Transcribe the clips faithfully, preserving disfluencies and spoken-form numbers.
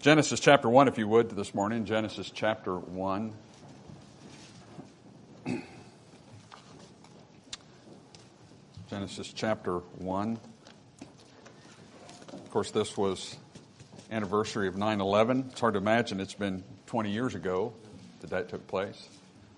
Genesis chapter one, if you would, this morning. Genesis chapter one. Genesis chapter one. Of course, this was anniversary of nine eleven. It's hard to imagine it's been twenty years ago that that took place.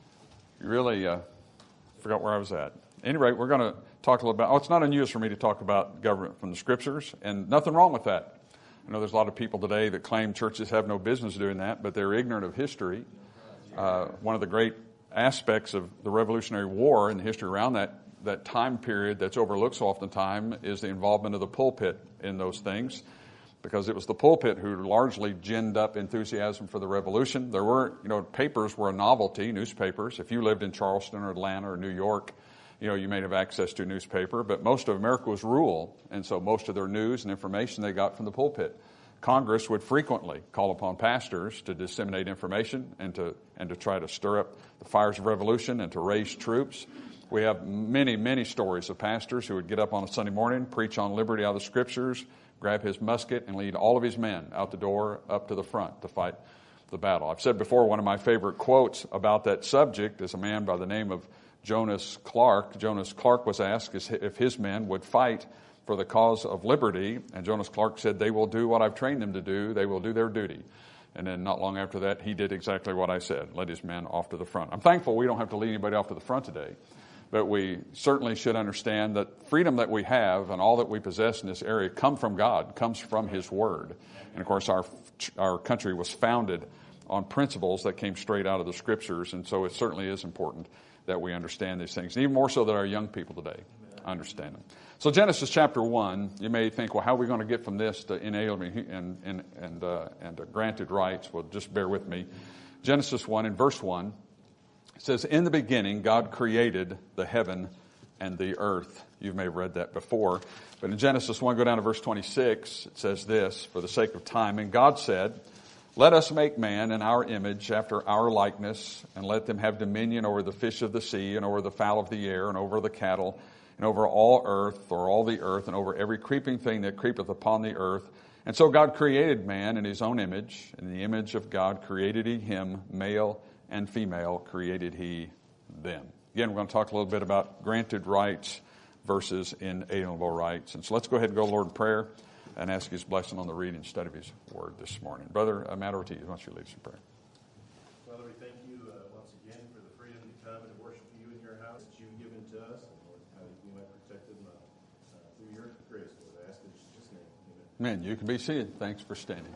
You really uh, forgot where I was at. At any rate, we're going to talk a little about, oh, it's not unusual for me to talk about government from the Scriptures, and nothing wrong with that. I know there's a lot of people today that claim churches have no business doing that, but they're ignorant of history. Uh, one of the great aspects of the Revolutionary War and the history around that, that time period that's overlooked so oftentimes is the involvement of the pulpit in those things, because it was the pulpit who largely ginned up enthusiasm for the revolution. There were, you know, papers were a novelty, newspapers. If you lived in Charleston or Atlanta or New York, you know, you may have access to a newspaper, but most of America was rural, and so most of their news and information they got from the pulpit. Congress would frequently call upon pastors to disseminate information and to and to try to stir up the fires of revolution and to raise troops. We have many, many stories of pastors who would get up on a Sunday morning, preach on liberty out of the Scriptures, grab his musket, and lead all of his men out the door up to the front to fight the battle. I've said before, one of my favorite quotes about that subject is a man by the name of Jonas Clark. Jonas Clark was asked if his men would fight for the cause of liberty, and Jonas Clark said, "They will do what I've trained them to do. They will do their duty." And then not long after that, he did exactly what I said, led his men off to the front. I'm thankful we don't have to lead anybody off to the front today, but we certainly should understand that freedom that we have and all that we possess in this area come from God, comes from His Word. And of course, our our country was founded on principles that came straight out of the Scriptures, and so it certainly is important that we understand these things, and even more so that our young people today understand them. So Genesis chapter one, you may think, well, how are we going to get from this to inalienable and and and, uh, and uh, granted rights? Well, just bear with me. Genesis one, in verse one, it says, "In the beginning, God created the heaven and the earth." You may have read that before, but in Genesis one, go down to verse twenty-six. It says this, for the sake of time, "And God said, let us make man in our image, after our likeness, and let them have dominion over the fish of the sea, and over the fowl of the air, and over the cattle, and over all earth, or all the earth, and over every creeping thing that creepeth upon the earth. And so God created man in His own image. In the image of God created He him, male and female created He them." Again, we're going to talk a little bit about granted rights versus inalienable rights. And so let's go ahead and go to the Lord in prayer and ask His blessing on the reading and study of His Word this morning. Brother, a matter to you. Why don't you lead us in prayer? Father, we thank you uh, once again for the freedom to come and to worship you in your house that you've given to us, and Lord, how you might protect them uh, uh, through your grace, Lord. I ask in Jesus' name. Amen. Amen. You can be seated. Thanks for standing.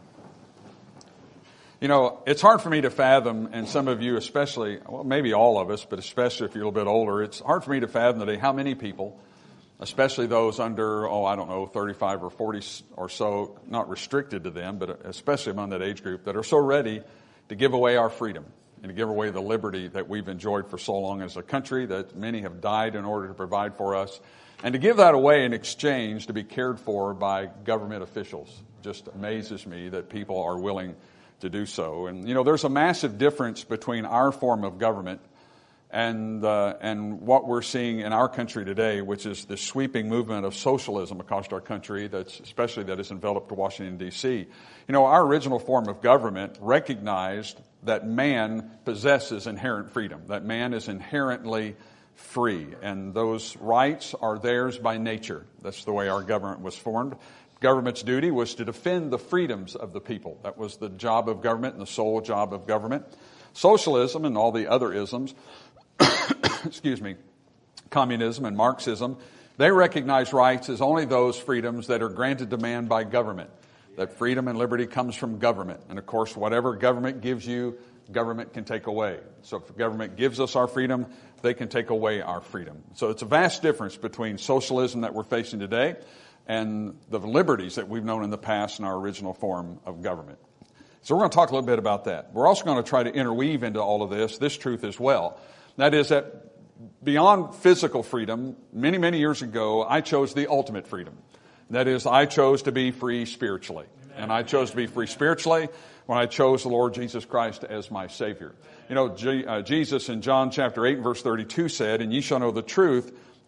You know, it's hard for me to fathom, and some of you especially, well, maybe all of us, but especially if you're a little bit older, it's hard for me to fathom today how many people, especially those under, oh, I don't know, thirty-five or forty or so, not restricted to them, but especially among that age group, that are so ready to give away our freedom and to give away the liberty that we've enjoyed for so long as a country, that many have died in order to provide for us, and to give that away in exchange to be cared for by government officials. Just amazes me that people are willing to do so. And, you know, there's a massive difference between our form of government and uh, and what we're seeing in our country today, which is the sweeping movement of socialism across our country, that's especially that has enveloped Washington, D C. You know, our original form of government recognized that man possesses inherent freedom, that man is inherently free, and those rights are theirs by nature. That's the way our government was formed. Government's duty was to defend the freedoms of the people. That was the job of government and the sole job of government. Socialism and all the other isms, excuse me, communism and Marxism, they recognize rights as only those freedoms that are granted to man by government. That freedom and liberty comes from government. And of course, whatever government gives you, government can take away. So if government gives us our freedom, they can take away our freedom. So it's a vast difference between socialism that we're facing today and the liberties that we've known in the past in our original form of government. So we're going to talk a little bit about that. We're also going to try to interweave into all of this, this truth as well. That is that beyond physical freedom, many, many years ago, I chose the ultimate freedom. That is, I chose to be free spiritually. And I chose to be free spiritually when I chose the Lord Jesus Christ as my Savior. You know, G- uh, Jesus in John chapter eight, verse thirty-two said, "And ye shall know the truth,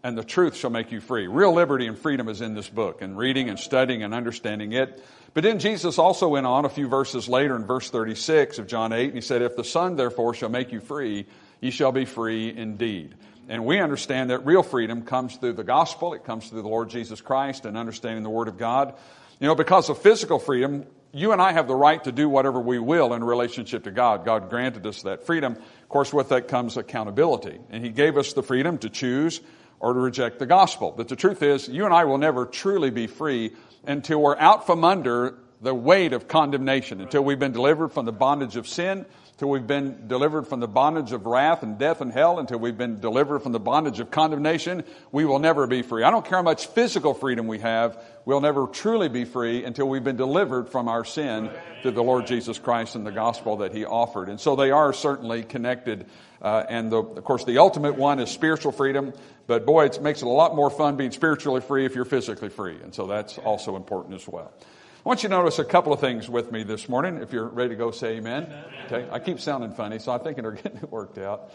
and the truth shall make you free. Real liberty and freedom is in this book, and reading and studying and understanding it. But then Jesus also went on a few verses later in verse thirty-six of John eight, and he said, if the Son therefore shall make you free, ye shall be free indeed. And we understand that real freedom comes through the gospel. It comes through the Lord Jesus Christ and understanding the Word of God. You know, because of physical freedom, you and I have the right to do whatever we will in relationship to God. God granted us that freedom. Of course, with that comes accountability. And He gave us the freedom to choose or to reject the gospel. But the truth is, you and I will never truly be free until we're out from under the weight of condemnation, until we've been delivered from the bondage of sin, until we've been delivered from the bondage of wrath and death and hell, until we've been delivered from the bondage of condemnation, we will never be free. I don't care how much physical freedom we have, we'll never truly be free until we've been delivered from our sin through the Lord Jesus Christ and the gospel that He offered. And so they are certainly connected. Uh, and the, of course, the ultimate one is spiritual freedom. But boy, it makes it a lot more fun being spiritually free if you're physically free. And so that's also important as well. I want you to notice a couple of things with me this morning. If you're ready to go, say amen. Okay, I keep sounding funny, so I think they're getting it worked out.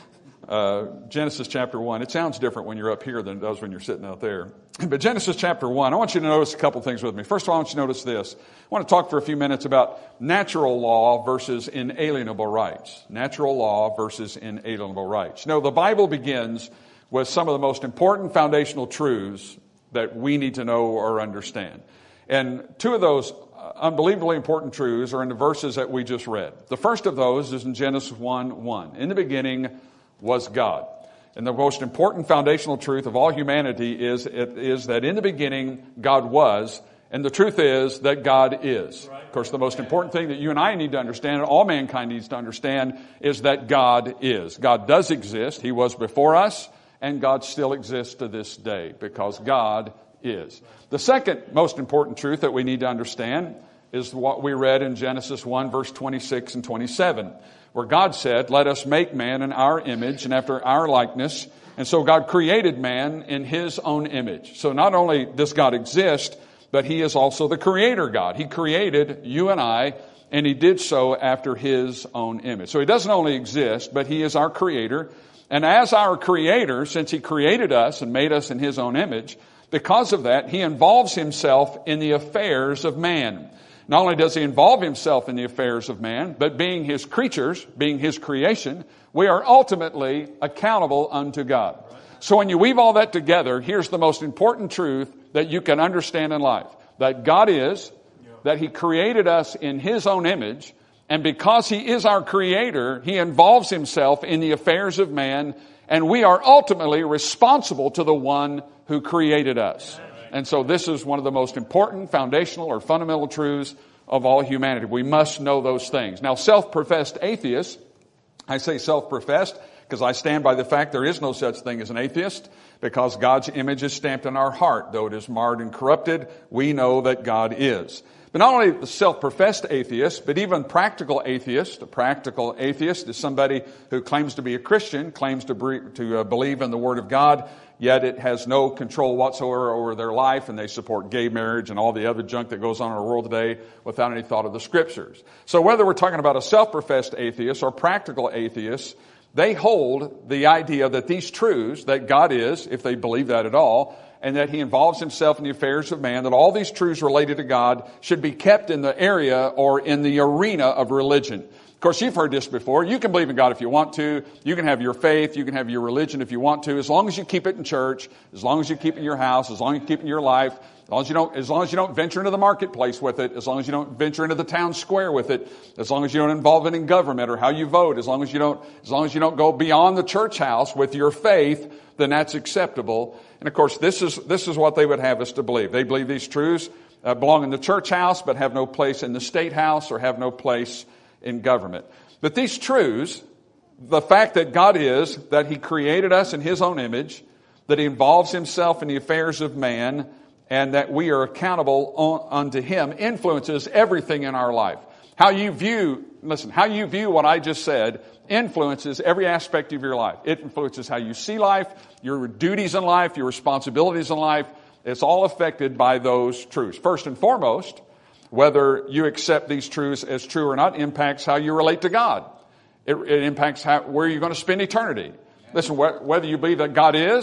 Uh, Genesis chapter one. It sounds different when you're up here than it does when you're sitting out there. But Genesis chapter one, I want you to notice a couple of things with me. First of all, I want you to notice this. I want to talk for a few minutes about natural law versus inalienable rights. Natural law versus inalienable rights. You know, the Bible begins with some of the most important foundational truths that we need to know or understand. And two of those unbelievably important truths are in the verses that we just read. The first of those is in Genesis one one. In the beginning was God. And the most important foundational truth of all humanity is, it is that in the beginning God was, and the truth is that God is. Of course, the most important thing that you and I need to understand, and all mankind needs to understand, is that God is. God does exist. He was before us, and God still exists to this day because God is. The second most important truth that we need to understand is what we read in Genesis one, verse twenty-six and twenty-seven, where God said, let us make man in our image and after our likeness. And so God created man in His own image. So not only does God exist, but He is also the creator God. He created you and I, and He did so after His own image. So He doesn't only exist, but He is our creator. And as our creator, since He created us and made us in His own image, because of that, He involves Himself in the affairs of man. Not only does He involve Himself in the affairs of man, but being His creatures, being His creation, we are ultimately accountable unto God. So when you weave all that together, here's the most important truth that you can understand in life. That God is, that He created us in His own image, and because He is our creator, He involves Himself in the affairs of man, and we are ultimately responsible to the one who created us. And so this is one of the most important foundational or fundamental truths of all humanity. We must know those things. Now, self-professed atheists, I say self-professed because I stand by the fact there is no such thing as an atheist, because God's image is stamped in our heart. Though it is marred and corrupted, we know that God is. But not only the self-professed atheist, but even practical atheist. A practical atheist is somebody who claims to be a Christian, claims to, be, to uh, believe in the Word of God, yet it has no control whatsoever over their life, and they support gay marriage and all the other junk that goes on in our world today without any thought of the Scriptures. So whether we're talking about a self-professed atheist or practical atheists, they hold the idea that these truths, that God is, if they believe that at all, and that He involves Himself in the affairs of man, that all these truths related to God should be kept in the area or in the arena of religion. Of course, you've heard this before. You can believe in God if you want to. You can have your faith. You can have your religion if you want to, as long as you keep it in church, as long as you keep it in your house, as long as you keep it in your life, as long as you don't, as long as you don't venture into the marketplace with it, as long as you don't venture into the town square with it, as long as you don't involve it in government or how you vote, as long as you don't, as long as you don't go beyond the church house with your faith, then that's acceptable. And of course, this is, this is what they would have us to believe. They believe these truths uh, belong in the church house, but have no place in the state house or have no place in government. But these truths, the fact that God is, that He created us in His own image, that He involves Himself in the affairs of man, and that we are accountable on, unto Him, influences everything in our life. How you view, listen, how you view what I just said influences every aspect of your life. It influences how you see life, your duties in life, your responsibilities in life. It's all affected by those truths. First and foremost, whether you accept these truths as true or not impacts how you relate to God. It, it impacts how, where you're going to spend eternity. Listen, wh- whether you believe that God is,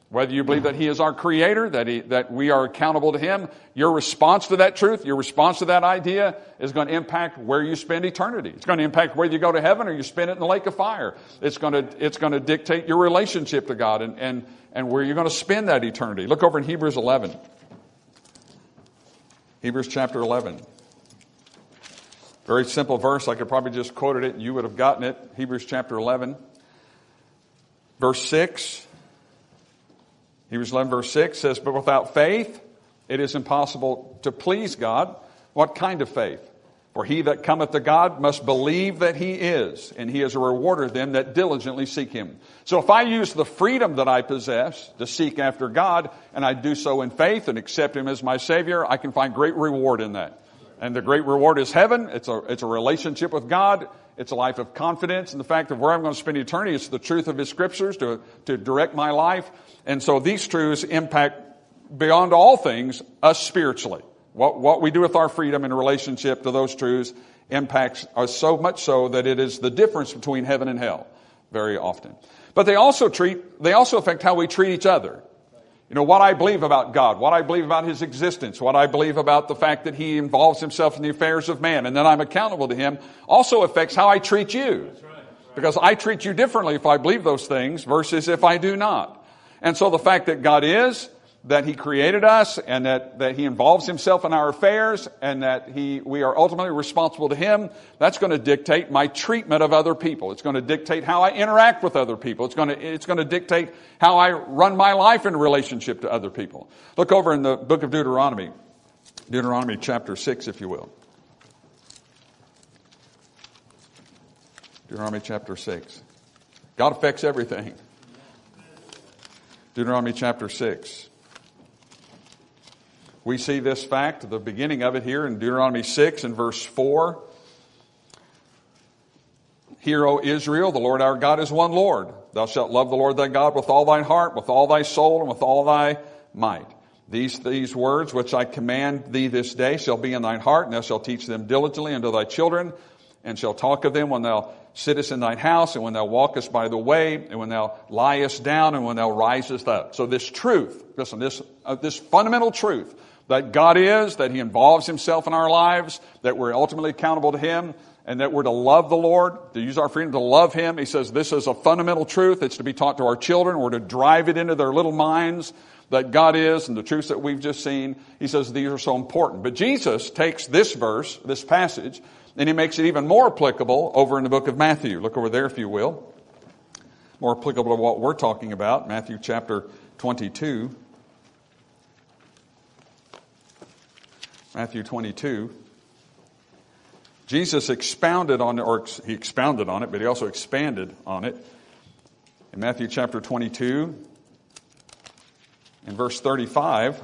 Whether you believe that He is our Creator, that he, that we are accountable to Him, your response to that truth, your response to that idea is going to impact where you spend eternity. It's going to impact whether you go to heaven or you spend it in the lake of fire. It's going to, it's going to dictate your relationship to God and, and, and where you're going to spend that eternity. Look over in Hebrews eleven. Hebrews chapter eleven. Very simple verse. I could probably just quoted it and you would have gotten it. Hebrews chapter eleven. Verse six. Hebrews eleven verse six says, but without faith, it is impossible to please God. What kind of faith? For he that cometh to God must believe that He is, and He is a rewarder of them that diligently seek Him. So if I use the freedom that I possess to seek after God, and I do so in faith and accept Him as my Savior, I can find great reward in that. And the great reward is heaven. It's a, it's a relationship with God. It's a life of confidence in the fact of where I'm going to spend eternity. It's the truth of His Scriptures to, to direct my life. And so these truths impact, beyond all things, us spiritually. What, what we do with our freedom in relationship to those truths impacts us so much so that it is the difference between heaven and hell very often. But they also treat, they also affect how we treat each other. You know, what I believe about God, what I believe about His existence, what I believe about the fact that He involves Himself in the affairs of man, and that I'm accountable to Him, also affects how I treat you. That's right, that's right. Because I treat you differently if I believe those things versus if I do not. And so the fact that God is, that He created us, and that, that He involves Himself in our affairs, and that He we are ultimately responsible to Him, that's going to dictate my treatment of other people. It's going to dictate how I interact with other people. It's going to, it's going to dictate how I run my life in relationship to other people. Look over in the book of Deuteronomy. Deuteronomy chapter six, if you will. Deuteronomy chapter six. God affects everything. Deuteronomy chapter six. We see this fact, the beginning of it here in Deuteronomy six and verse four. Hear, O Israel, the Lord our God is one Lord. Thou shalt love the Lord thy God with all thine heart, with all thy soul, and with all thy might. These, these words which I command thee this day shall be in thine heart, and thou shalt teach them diligently unto thy children, and shall talk of them when thou sittest in thine house, and when thou walkest by the way, and when thou liest down, and when thou risest up. So this truth, listen, this, uh, this fundamental truth, that God is, that He involves Himself in our lives, that we're ultimately accountable to Him, and that we're to love the Lord, to use our freedom to love Him. He says this is a fundamental truth. It's to be taught to our children. We're to drive it into their little minds that God is and the truths that we've just seen. He says these are so important. But Jesus takes this verse, this passage, and He makes it even more applicable over in the book of Matthew. Look over there, if you will. More applicable to what we're talking about. Matthew chapter twenty-two. Matthew twenty-two. Jesus expounded on, or He expounded on it, but He also expanded on it. In Matthew chapter twenty-two, in verse thirty-five,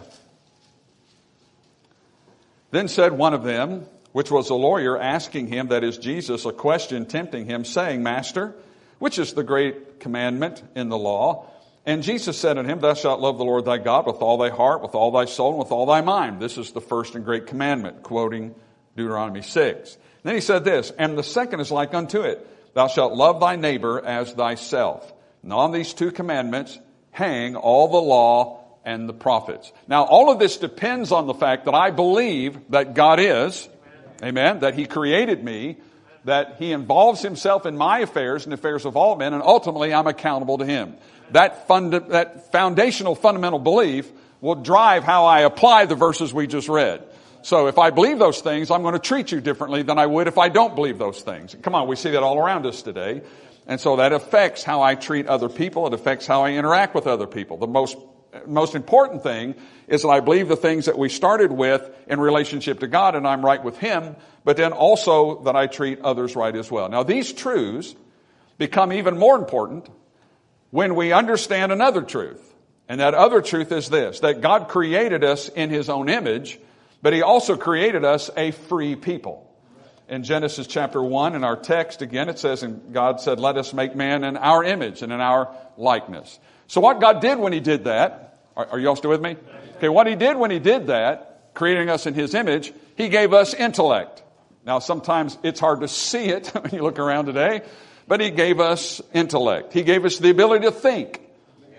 then said one of them, which was a lawyer, asking Him, that is Jesus, a question, tempting Him, saying, Master, which is the great commandment in the law? And Jesus said unto him, Thou shalt love the Lord thy God with all thy heart, with all thy soul, and with all thy mind. This is the first and great commandment, quoting Deuteronomy six. Then He said this, and the second is like unto it, Thou shalt love thy neighbor as thyself. And on these two commandments hang all the law and the prophets. Now, all of this depends on the fact that I believe that God is, amen, that He created me, that He involves Himself in my affairs and the affairs of all men, and ultimately I'm accountable to Him. That fund, that foundational fundamental belief will drive how I apply the verses we just read. So if I believe those things, I'm going to treat you differently than I would if I don't believe those things. Come on, we see that all around us today. And so that affects how I treat other people. It affects how I interact with other people. The most most important thing is that I believe the things that we started with in relationship to God, and I'm right with Him, but then also that I treat others right as well. Now, these truths become even more important when we understand another truth. And that other truth is this, that God created us in His own image, but He also created us a free people. In Genesis chapter one, in our text, again, it says, and God said, let us make man in our image and in our likeness. So what God did when He did that, are, are you all still with me? Okay, what He did when He did that, creating us in His image, He gave us intellect. Now, sometimes it's hard to see it when you look around today, but He gave us intellect. He gave us the ability to think.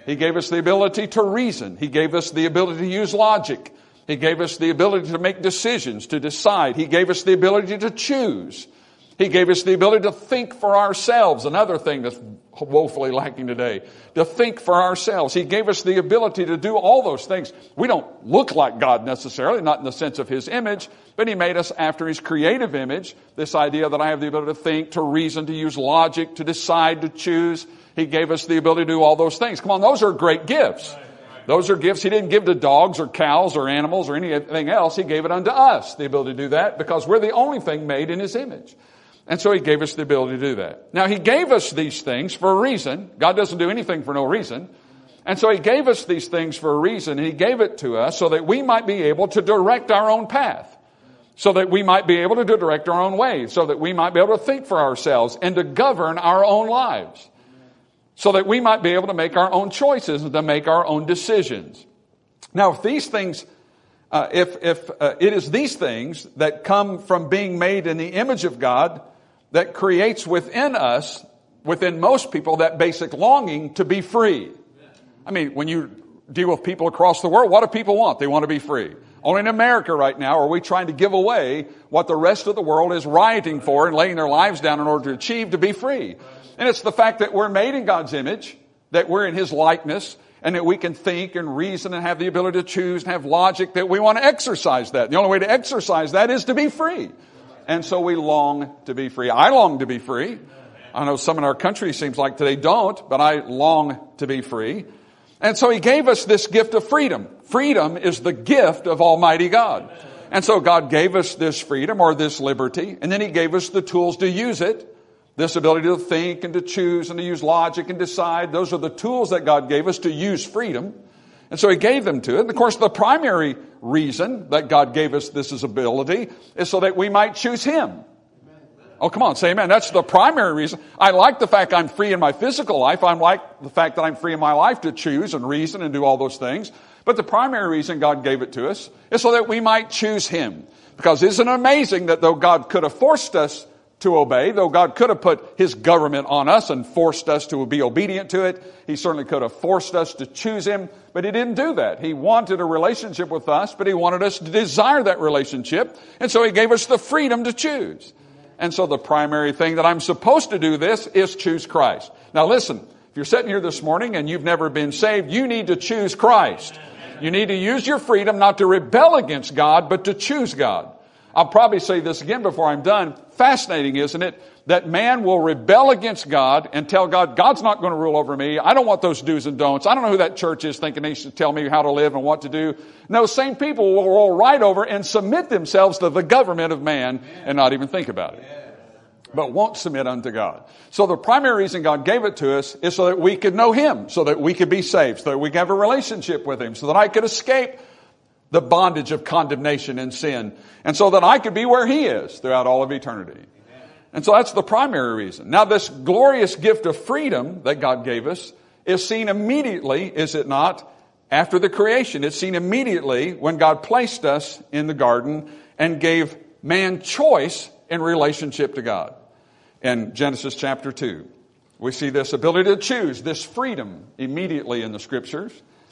He gave us the ability to reason. He gave us the ability to use logic. He gave us the ability to make decisions, to decide. He gave us the ability to choose. He gave us the ability to think for ourselves, another thing that's woefully lacking today, to think for ourselves. He gave us the ability to do all those things. We don't look like God necessarily, not in the sense of His image, but He made us after His creative image. This idea that I have the ability to think, to reason, to use logic, to decide, to choose. He gave us the ability to do all those things. Come on, those are great gifts. Those are gifts He didn't give to dogs or cows or animals or anything else. He gave it unto us, the ability to do that, because we're the only thing made in His image. And so He gave us the ability to do that. Now, He gave us these things for a reason. God doesn't do anything for no reason. And so He gave us these things for a reason. And He gave it to us so that we might be able to direct our own path. So that we might be able to direct our own way. So that we might be able to think for ourselves and to govern our own lives. So that we might be able to make our own choices and to make our own decisions. Now, if these things, uh, if if uh, it is these things that come from being made in the image of God that creates within us, within most people, that basic longing to be free. I mean, when you deal with people across the world, what do people want? They want to be free. Only in America right now are we trying to give away what the rest of the world is rioting for and laying their lives down in order to achieve, to be free. And it's the fact that we're made in God's image, that we're in His likeness, and that we can think and reason and have the ability to choose and have logic, that we want to exercise that. The only way to exercise that is to be free. And so we long to be free. I long to be free. I know some in our country seems like today don't, but I long to be free. And so He gave us this gift of freedom. Freedom is the gift of Almighty God. And so God gave us this freedom or this liberty, and then He gave us the tools to use it. This ability to think and to choose and to use logic and decide. Those are the tools that God gave us to use freedom. And so He gave them to it. And of course, the primary reason that God gave us this ability is so that we might choose Him. Oh, come on, say amen. That's the primary reason. I like the fact I'm free in my physical life. I like the fact that I'm free in my life to choose and reason and do all those things. But the primary reason God gave it to us is so that we might choose Him. Because isn't it amazing that though God could have forced us to obey, though God could have put His government on us and forced us to be obedient to it, He certainly could have forced us to choose Him, but He didn't do that. He wanted a relationship with us, but He wanted us to desire that relationship, and so He gave us the freedom to choose. And so the primary thing that I'm supposed to do this is choose Christ. Now listen, if you're sitting here this morning and you've never been saved, you need to choose Christ. You need to use your freedom not to rebel against God, but to choose God. I'll probably say this again before I'm done. Fascinating, isn't it? That man will rebel against God and tell God, God's not going to rule over me. I don't want those do's and don'ts. I don't know who that church is thinking they should tell me how to live and what to do. No, same people will roll right over and submit themselves to the government of man and not even think about it. But won't submit unto God. So the primary reason God gave it to us is so that we could know Him, so that we could be saved, so that we could have a relationship with Him, so that I could escape the bondage of condemnation and sin, and so that I could be where He is throughout all of eternity. Amen. And so that's the primary reason. Now this glorious gift of freedom that God gave us is seen immediately, is it not, after the creation. It's seen immediately when God placed us in the garden and gave man choice in relationship to God. In Genesis chapter two, we see this ability to choose, this freedom immediately in the Scriptures.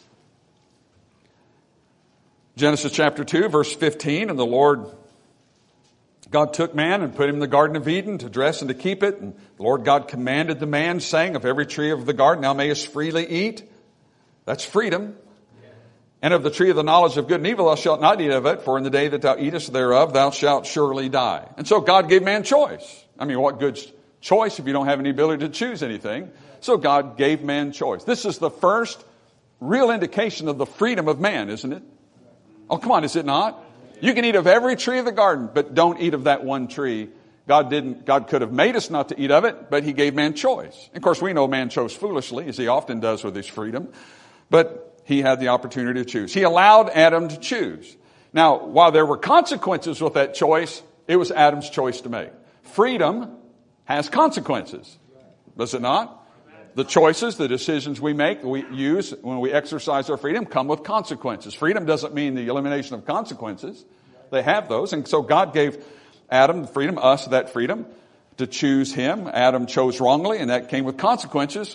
Genesis chapter two, verse fifteen, and the Lord God took man and put him in the Garden of Eden to dress and to keep it. And the Lord God commanded the man, saying, of every tree of the garden thou mayest freely eat. That's freedom. And of the tree of the knowledge of good and evil thou shalt not eat of it, for in the day that thou eatest thereof thou shalt surely die. And so God gave man choice. I mean, what good choice if you don't have any ability to choose anything? So God gave man choice. This is the first real indication of the freedom of man, isn't it? Oh, come on, is it not? You can eat of every tree of the garden, but don't eat of that one tree. God didn't, God could have made us not to eat of it, but He gave man choice. Of course, we know man chose foolishly, as he often does with his freedom, but he had the opportunity to choose. He allowed Adam to choose. Now, while there were consequences with that choice, it was Adam's choice to make. Freedom has consequences, does it not? The choices, the decisions we make, we use when we exercise our freedom come with consequences. Freedom doesn't mean the elimination of consequences. They have those. And so God gave Adam the freedom, us that freedom to choose Him. Adam chose wrongly, and that came with consequences.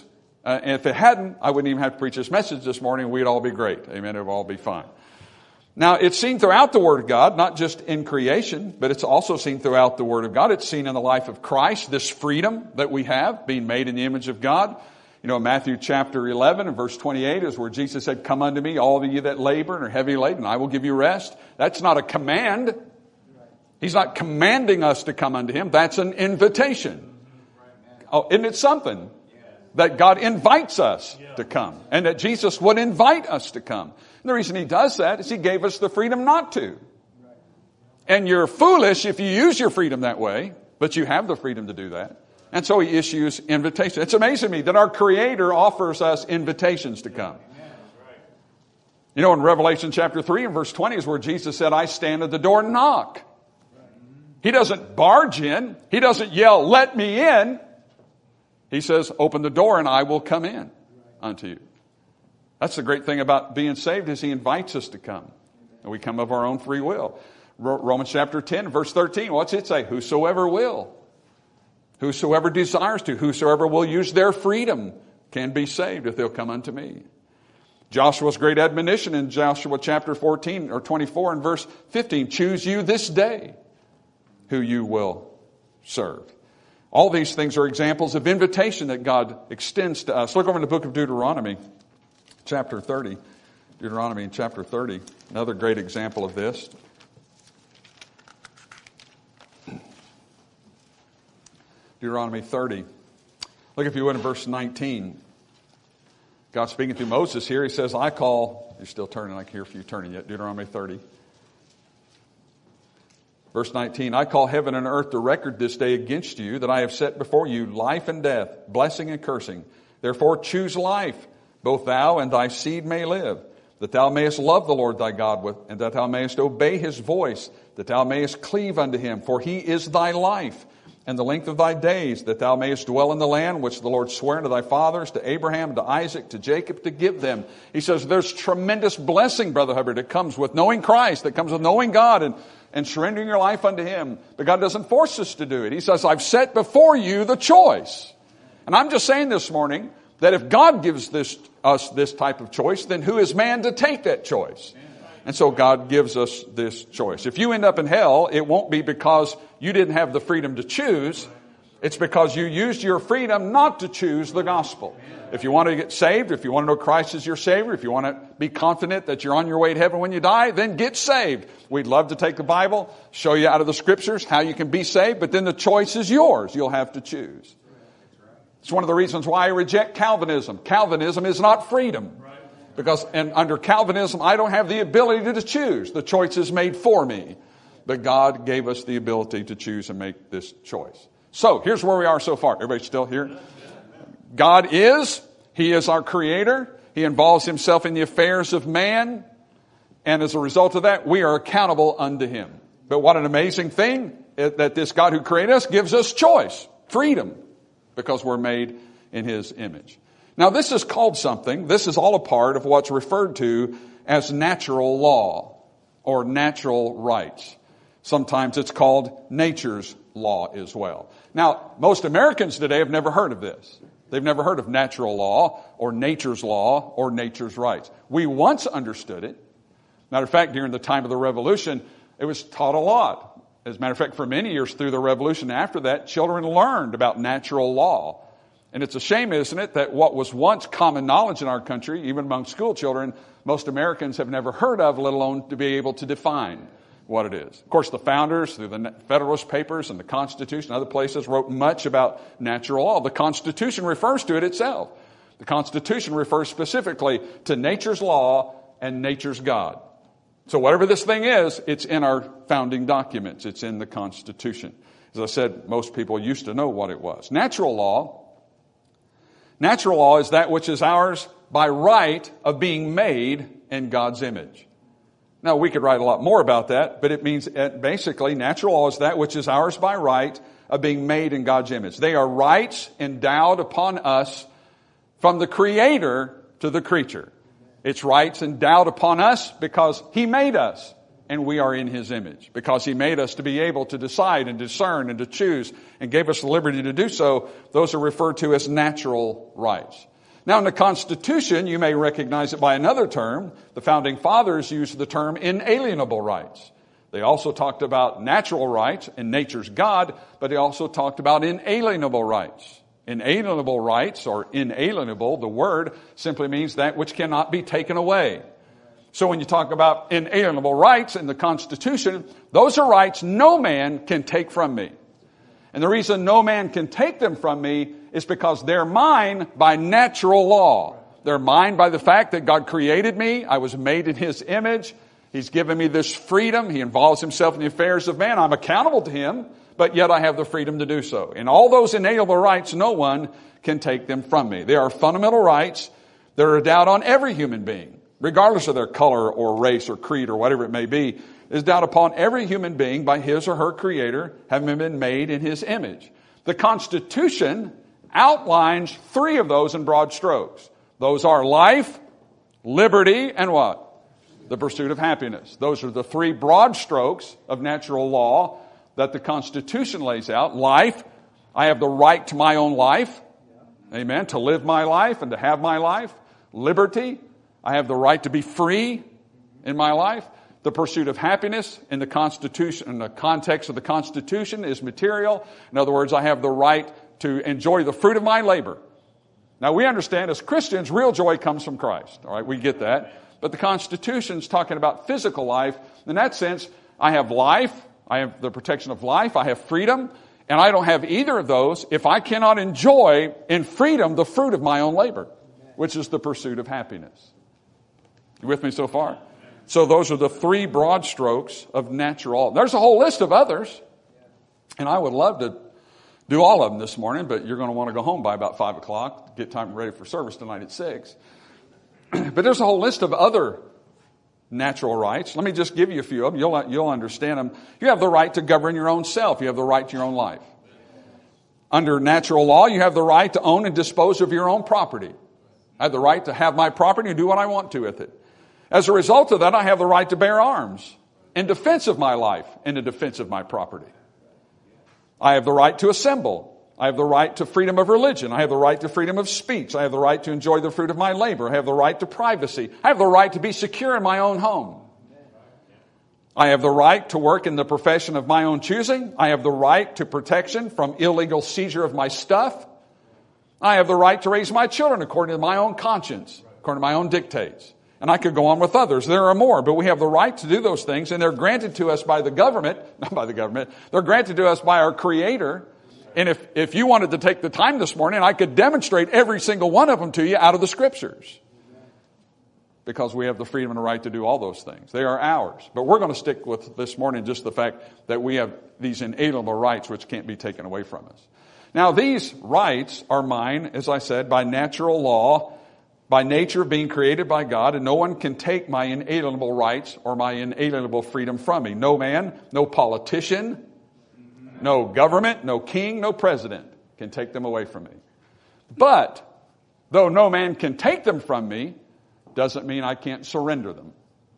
Uh, and if it hadn't, I wouldn't even have to preach this message this morning. We'd all be great. Amen. It would all be fine. Now, it's seen throughout the Word of God, not just in creation, but it's also seen throughout the Word of God. It's seen in the life of Christ, this freedom that we have, being made in the image of God. You know, Matthew chapter eleven and verse twenty-eight is where Jesus said, "Come unto me, all of you that labor and are heavy laden, I will give you rest." That's not a command. He's not commanding us to come unto Him. That's an invitation. Oh, isn't it something that God invites us to come, and that Jesus would invite us to come? And the reason He does that is He gave us the freedom not to. And you're foolish if you use your freedom that way, but you have the freedom to do that. And so He issues invitations. It's amazing to me that our Creator offers us invitations to come. You know, in Revelation chapter three and verse twenty is where Jesus said, "I stand at the door and knock." He doesn't barge in. He doesn't yell, "Let me in." He says, "Open the door and I will come in unto you." That's the great thing about being saved, is He invites us to come. And we come of our own free will. Romans chapter ten, verse thirteen, what's it say? Whosoever will. Whosoever desires to. Whosoever will use their freedom can be saved if they'll come unto me. Joshua's great admonition in Joshua chapter fourteen or twenty-four and verse fifteen. Choose you this day who you will serve. All these things are examples of invitation that God extends to us. Look over in the book of Deuteronomy, chapter thirty. Deuteronomy chapter thirty, another great example of this. Deuteronomy thirty. Look, if you would, in verse nineteen. God speaking through Moses here, He says, I call, you're still turning, I can hear if you're turning yet, Deuteronomy thirty. Verse nineteen, I call heaven and earth to record this day against you, that I have set before you life and death, blessing and cursing. Therefore choose life, both thou and thy seed may live, that thou mayest love the Lord thy God, with, and that thou mayest obey His voice, that thou mayest cleave unto Him, for He is thy life, and the length of thy days, that thou mayest dwell in the land which the Lord sware unto thy fathers, to Abraham, to Isaac, to Jacob, to give them. He says there's tremendous blessing, Brother Hubbard, that comes with knowing Christ, that comes with knowing God and, and surrendering your life unto Him. But God doesn't force us to do it. He says, I've set before you the choice. And I'm just saying this morning that if God gives this, us this type of choice, then who is man to take that choice? And so God gives us this choice. If you end up in hell, it won't be because you didn't have the freedom to choose. It's because you used your freedom not to choose the gospel. If you want to get saved, if you want to know Christ as your Savior, if you want to be confident that you're on your way to heaven when you die, then get saved. We'd love to take the Bible, show you out of the Scriptures how you can be saved, but then the choice is yours. You'll have to choose. It's one of the reasons why I reject Calvinism. Calvinism is not freedom. Because and under Calvinism, I don't have the ability to choose. The choice is made for me. But God gave us the ability to choose and make this choice. So, here's where we are so far. Everybody still here? God is. He is our Creator. He involves Himself in the affairs of man. And as a result of that, we are accountable unto Him. But what an amazing thing that this God who created us gives us choice, freedom, because we're made in His image. Now, this is called something. This is all a part of what's referred to as natural law or natural rights. Sometimes it's called nature's law as well. Now, most Americans today have never heard of this. They've never heard of natural law or nature's law or nature's rights. We once understood it. Matter of fact, during the time of the Revolution, it was taught a lot. As a matter of fact, for many years through the Revolution after that, children learned about natural law. And it's a shame, isn't it, that what was once common knowledge in our country, even among school children, most Americans have never heard of, let alone to be able to define what it is. Of course, the founders, through the Federalist Papers and the Constitution, other places, wrote much about natural law. The Constitution refers to it itself. The Constitution refers specifically to nature's law and nature's God. So whatever this thing is, it's in our founding documents. It's in the Constitution. As I said, most people used to know what it was. Natural law Natural law is that which is ours by right of being made in God's image. Now, we could write a lot more about that, but it means basically natural law is that which is ours by right of being made in God's image. They are rights endowed upon us from the Creator to the creature. It's rights endowed upon us because He made us. And we are in His image because He made us to be able to decide and discern and to choose and gave us the liberty to do so. Those are referred to as natural rights. Now, in the Constitution, you may recognize it by another term. The Founding Fathers used the term inalienable rights. They also talked about natural rights and nature's God, but they also talked about inalienable rights. Inalienable rights, or inalienable, the word simply means that which cannot be taken away. So when you talk about inalienable rights in the Constitution, those are rights no man can take from me. And the reason no man can take them from me is because they're mine by natural law. They're mine by the fact that God created me. I was made in His image. He's given me this freedom. He involves Himself in the affairs of man. I'm accountable to Him, but yet I have the freedom to do so. And all those inalienable rights, no one can take them from me. They are fundamental rights that are endowed on every human being, regardless of their color or race or creed or whatever it may be, is endowed upon every human being by his or her Creator, having been made in His image. The Constitution outlines three of those in broad strokes. Those are life, liberty, and what? The pursuit of happiness. Those are the three broad strokes of natural law that the Constitution lays out. Life, I have the right to my own life. Amen. To live my life and to have my life. Liberty, I have the right to be free in my life. The pursuit of happiness in the Constitution, in the context of the Constitution, is material. In other words, I have the right to enjoy the fruit of my labor. Now, we understand as Christians, real joy comes from Christ. All right, we get that. But the Constitution's talking about physical life. In that sense, I have life. I have the protection of life. I have freedom. And I don't have either of those if I cannot enjoy in freedom the fruit of my own labor, which is the pursuit of happiness. You with me so far? So those are the three broad strokes of natural. There's a whole list of others. And I would love to do all of them this morning, but you're going to want to go home by about five o'clock to get time ready for service tonight at six. But there's a whole list of other natural rights. Let me just give you a few of them. You'll, you'll understand them. You have the right to govern your own self. You have the right to your own life. Under natural law, you have the right to own and dispose of your own property. I have the right to have my property and do what I want to with it. As a result of that, I have the right to bear arms in defense of my life and in defense of my property. I have the right to assemble. I have the right to freedom of religion. I have the right to freedom of speech. I have the right to enjoy the fruit of my labor. I have the right to privacy. I have the right to be secure in my own home. I have the right to work in the profession of my own choosing. I have the right to protection from illegal seizure of my stuff. I have the right to raise my children according to my own conscience, according to my own dictates. And I could go on with others. There are more, but we have the right to do those things, and they're granted to us by the government, not by the government, they're granted to us by our Creator. And if, if you wanted to take the time this morning, I could demonstrate every single one of them to you out of the Scriptures. Because we have the freedom and the right to do all those things. They are ours. But we're going to stick with this morning just the fact that we have these inalienable rights which can't be taken away from us. Now, these rights are mine, as I said, by natural law, by nature of being created by God, and no one can take my inalienable rights or my inalienable freedom from me. No man, no politician, no government, no king, no president can take them away from me. But, though no man can take them from me, doesn't mean I can't surrender them.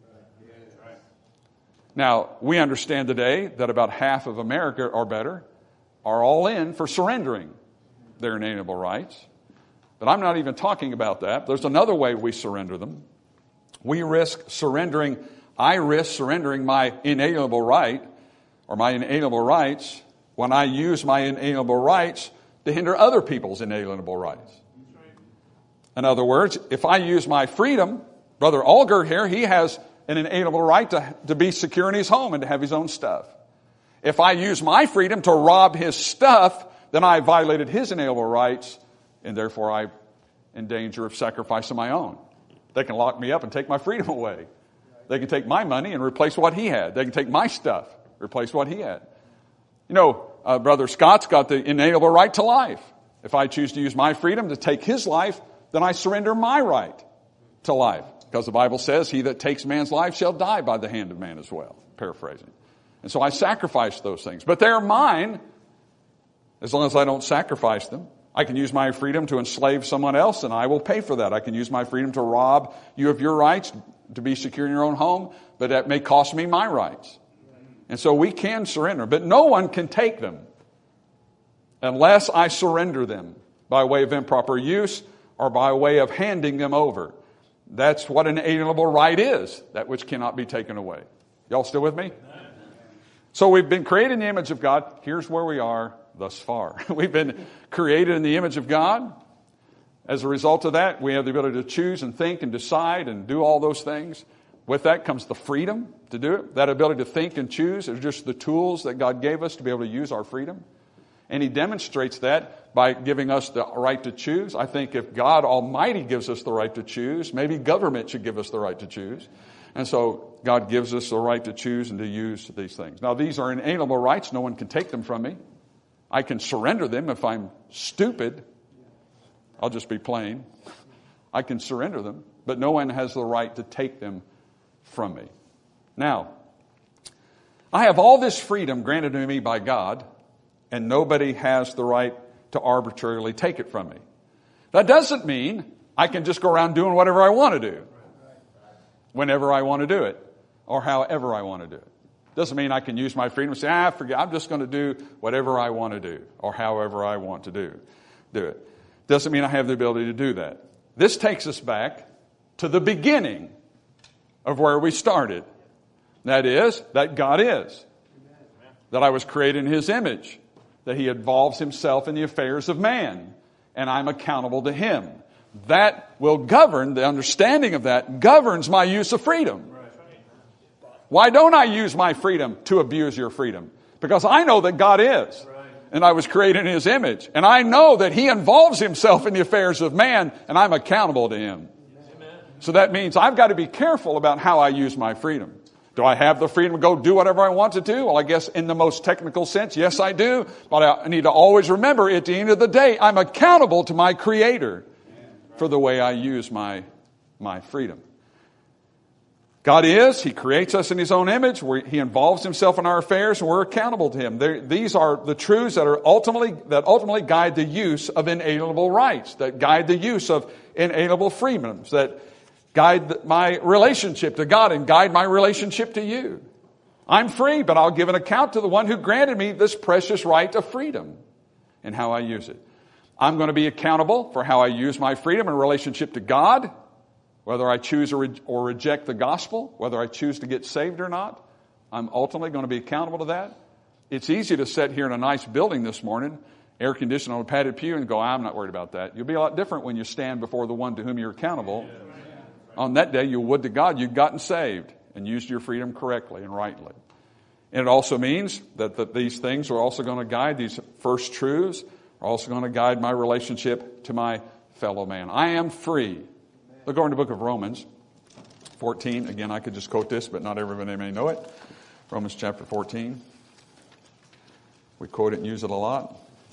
Now, we understand today that about half of America or better are all in for surrendering their inalienable rights. But I'm not even talking about that. There's another way we surrender them. We risk surrendering, I risk surrendering my inalienable right or my inalienable rights when I use my inalienable rights to hinder other people's inalienable rights. In other words, if I use my freedom, Brother Olger here, he has an inalienable right to, to be secure in his home and to have his own stuff. If I use my freedom to rob his stuff, then I violated his inalienable rights, and therefore I'm in danger of sacrificing my own. They can lock me up and take my freedom away. They can take my money and replace what he had. They can take my stuff, replace what he had. You know, uh, Brother Scott's got the inalienable right to life. If I choose to use my freedom to take his life, then I surrender my right to life. Because the Bible says, he that takes man's life shall die by the hand of man as well. Paraphrasing. And so I sacrifice those things. But they're mine as long as I don't sacrifice them. I can use my freedom to enslave someone else, and I will pay for that. I can use my freedom to rob you of your rights, to be secure in your own home, but that may cost me my rights. And so we can surrender, but no one can take them unless I surrender them by way of improper use or by way of handing them over. That's what an inalienable right is, that which cannot be taken away. Y'all still with me? So we've been created in the image of God. Here's where we are thus far. We've been created in the image of God. As a result of that, we have the ability to choose and think and decide and do all those things. With that comes the freedom to do it. That ability to think and choose are just the tools that God gave us to be able to use our freedom. And He demonstrates that by giving us the right to choose. I think if God Almighty gives us the right to choose, maybe government should give us the right to choose. And so God gives us the right to choose and to use these things. Now, these are inalienable rights. No one can take them from me. I can surrender them if I'm stupid. I'll just be plain. I can surrender them, but no one has the right to take them from me. Now, I have all this freedom granted to me by God, and nobody has the right to arbitrarily take it from me. That doesn't mean I can just go around doing whatever I want to do, whenever I want to do it, or however I want to do it. Doesn't mean I can use my freedom and say, ah, forget, I'm just going to do whatever I want to do, or however I want to do, do it. Doesn't mean I have the ability to do that. This takes us back to the beginning of where we started. That is, that God is. That I was created in His image. That He involves Himself in the affairs of man. And I'm accountable to Him. That will govern, the understanding of that governs my use of freedom. Why don't I use my freedom to abuse your freedom? Because I know that God is. And I was created in His image. And I know that He involves Himself in the affairs of man, and I'm accountable to Him. Amen. So that means I've got to be careful about how I use my freedom. Do I have the freedom to go do whatever I want to do? Well, I guess in the most technical sense, yes, I do. But I need to always remember at the end of the day, I'm accountable to my Creator for the way I use my, my freedom. God is, He creates us in His own image, He involves Himself in our affairs, and we're accountable to Him. They're, these are the truths that are ultimately, that ultimately guide the use of inalienable rights, that guide the use of inalienable freedoms, that guide my relationship to God and guide my relationship to you. I'm free, but I'll give an account to the one who granted me this precious right of freedom and how I use it. I'm going to be accountable for how I use my freedom in relationship to God, whether I choose or, re- or reject the gospel, whether I choose to get saved or not. I'm ultimately going to be accountable to that. It's easy to sit here in a nice building this morning, air conditioned on a padded pew, and go, I'm not worried about that. You'll be a lot different when you stand before the one to whom you're accountable. On that day, you would to God you'd gotten saved and used your freedom correctly and rightly. And it also means that, that these things are also going to guide, these first truths are also going to guide my relationship to my fellow man. I am free. Look over in the book of Romans fourteen. Again, I could just quote this, but not everybody may know it. Romans chapter fourteen. We quote it and use it a lot.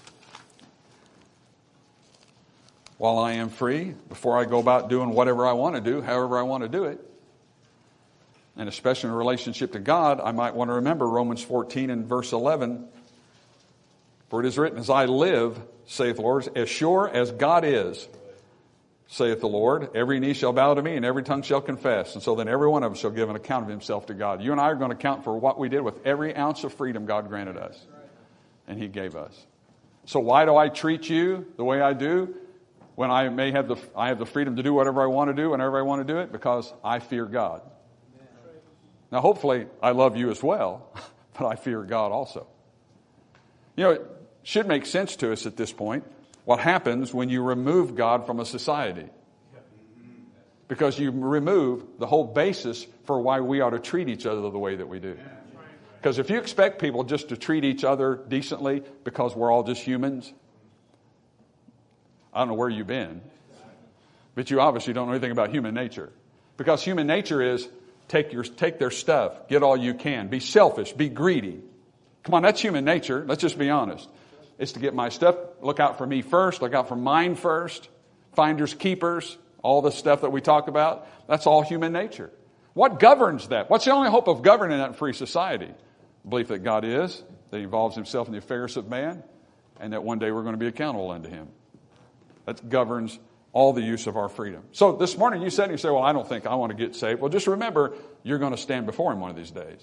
While I am free, before I go about doing whatever I want to do, however I want to do it, and especially in relationship to God, I might want to remember Romans fourteen and verse eleven. For it is written, as I live, saith the Lord, as sure as God is, saith the Lord, every knee shall bow to me and every tongue shall confess. And so then every one of us shall give an account of himself to God. You and I are going to account for what we did with every ounce of freedom God granted us and He gave us. So why do I treat you the way I do when I may have the I have the freedom to do whatever I want to do whenever I want to do it? Because I fear God. Now hopefully I love you as well, but I fear God also. You know, it should make sense to us at this point what happens when you remove God from a society. Because you remove the whole basis for why we ought to treat each other the way that we do. Because if you expect people just to treat each other decently because we're all just humans, I don't know where you've been, but you obviously don't know anything about human nature. Because human nature is take your take their stuff, get all you can, be selfish, be greedy. Come on, that's human nature. Let's just be honest. It's to get my stuff, look out for me first, look out for mine first, finders, keepers, all the stuff that we talk about. That's all human nature. What governs that? What's the only hope of governing that free society? The belief that God is, that He involves Himself in the affairs of man, and that one day we're going to be accountable unto Him. That governs all the use of our freedom. So this morning you said, and you say, well, I don't think I want to get saved. Well, just remember, you're going to stand before Him one of these days.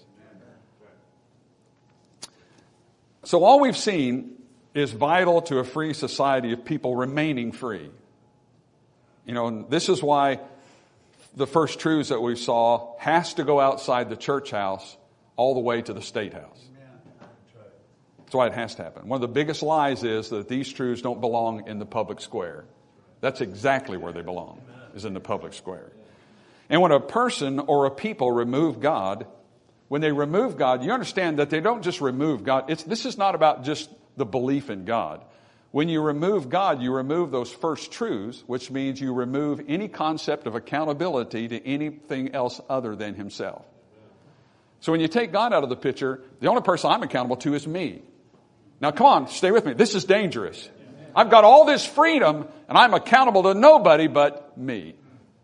So all we've seen is vital to a free society of people remaining free. You know, and this is why the first truths that we saw has to go outside the church house all the way to the state house. That's why it has to happen. One of the biggest lies is that these truths don't belong in the public square. That's exactly where they belong, is in the public square. And when a person or a people remove God, when they remove God, you understand that they don't just remove God. It's, this is not about just the belief in God. When you remove God, you remove those first truths, which means you remove any concept of accountability to anything else other than himself. So when you take God out of the picture, the only person I'm accountable to is me. Now come on, stay with me. This is dangerous. I've got all this freedom and I'm accountable to nobody but me.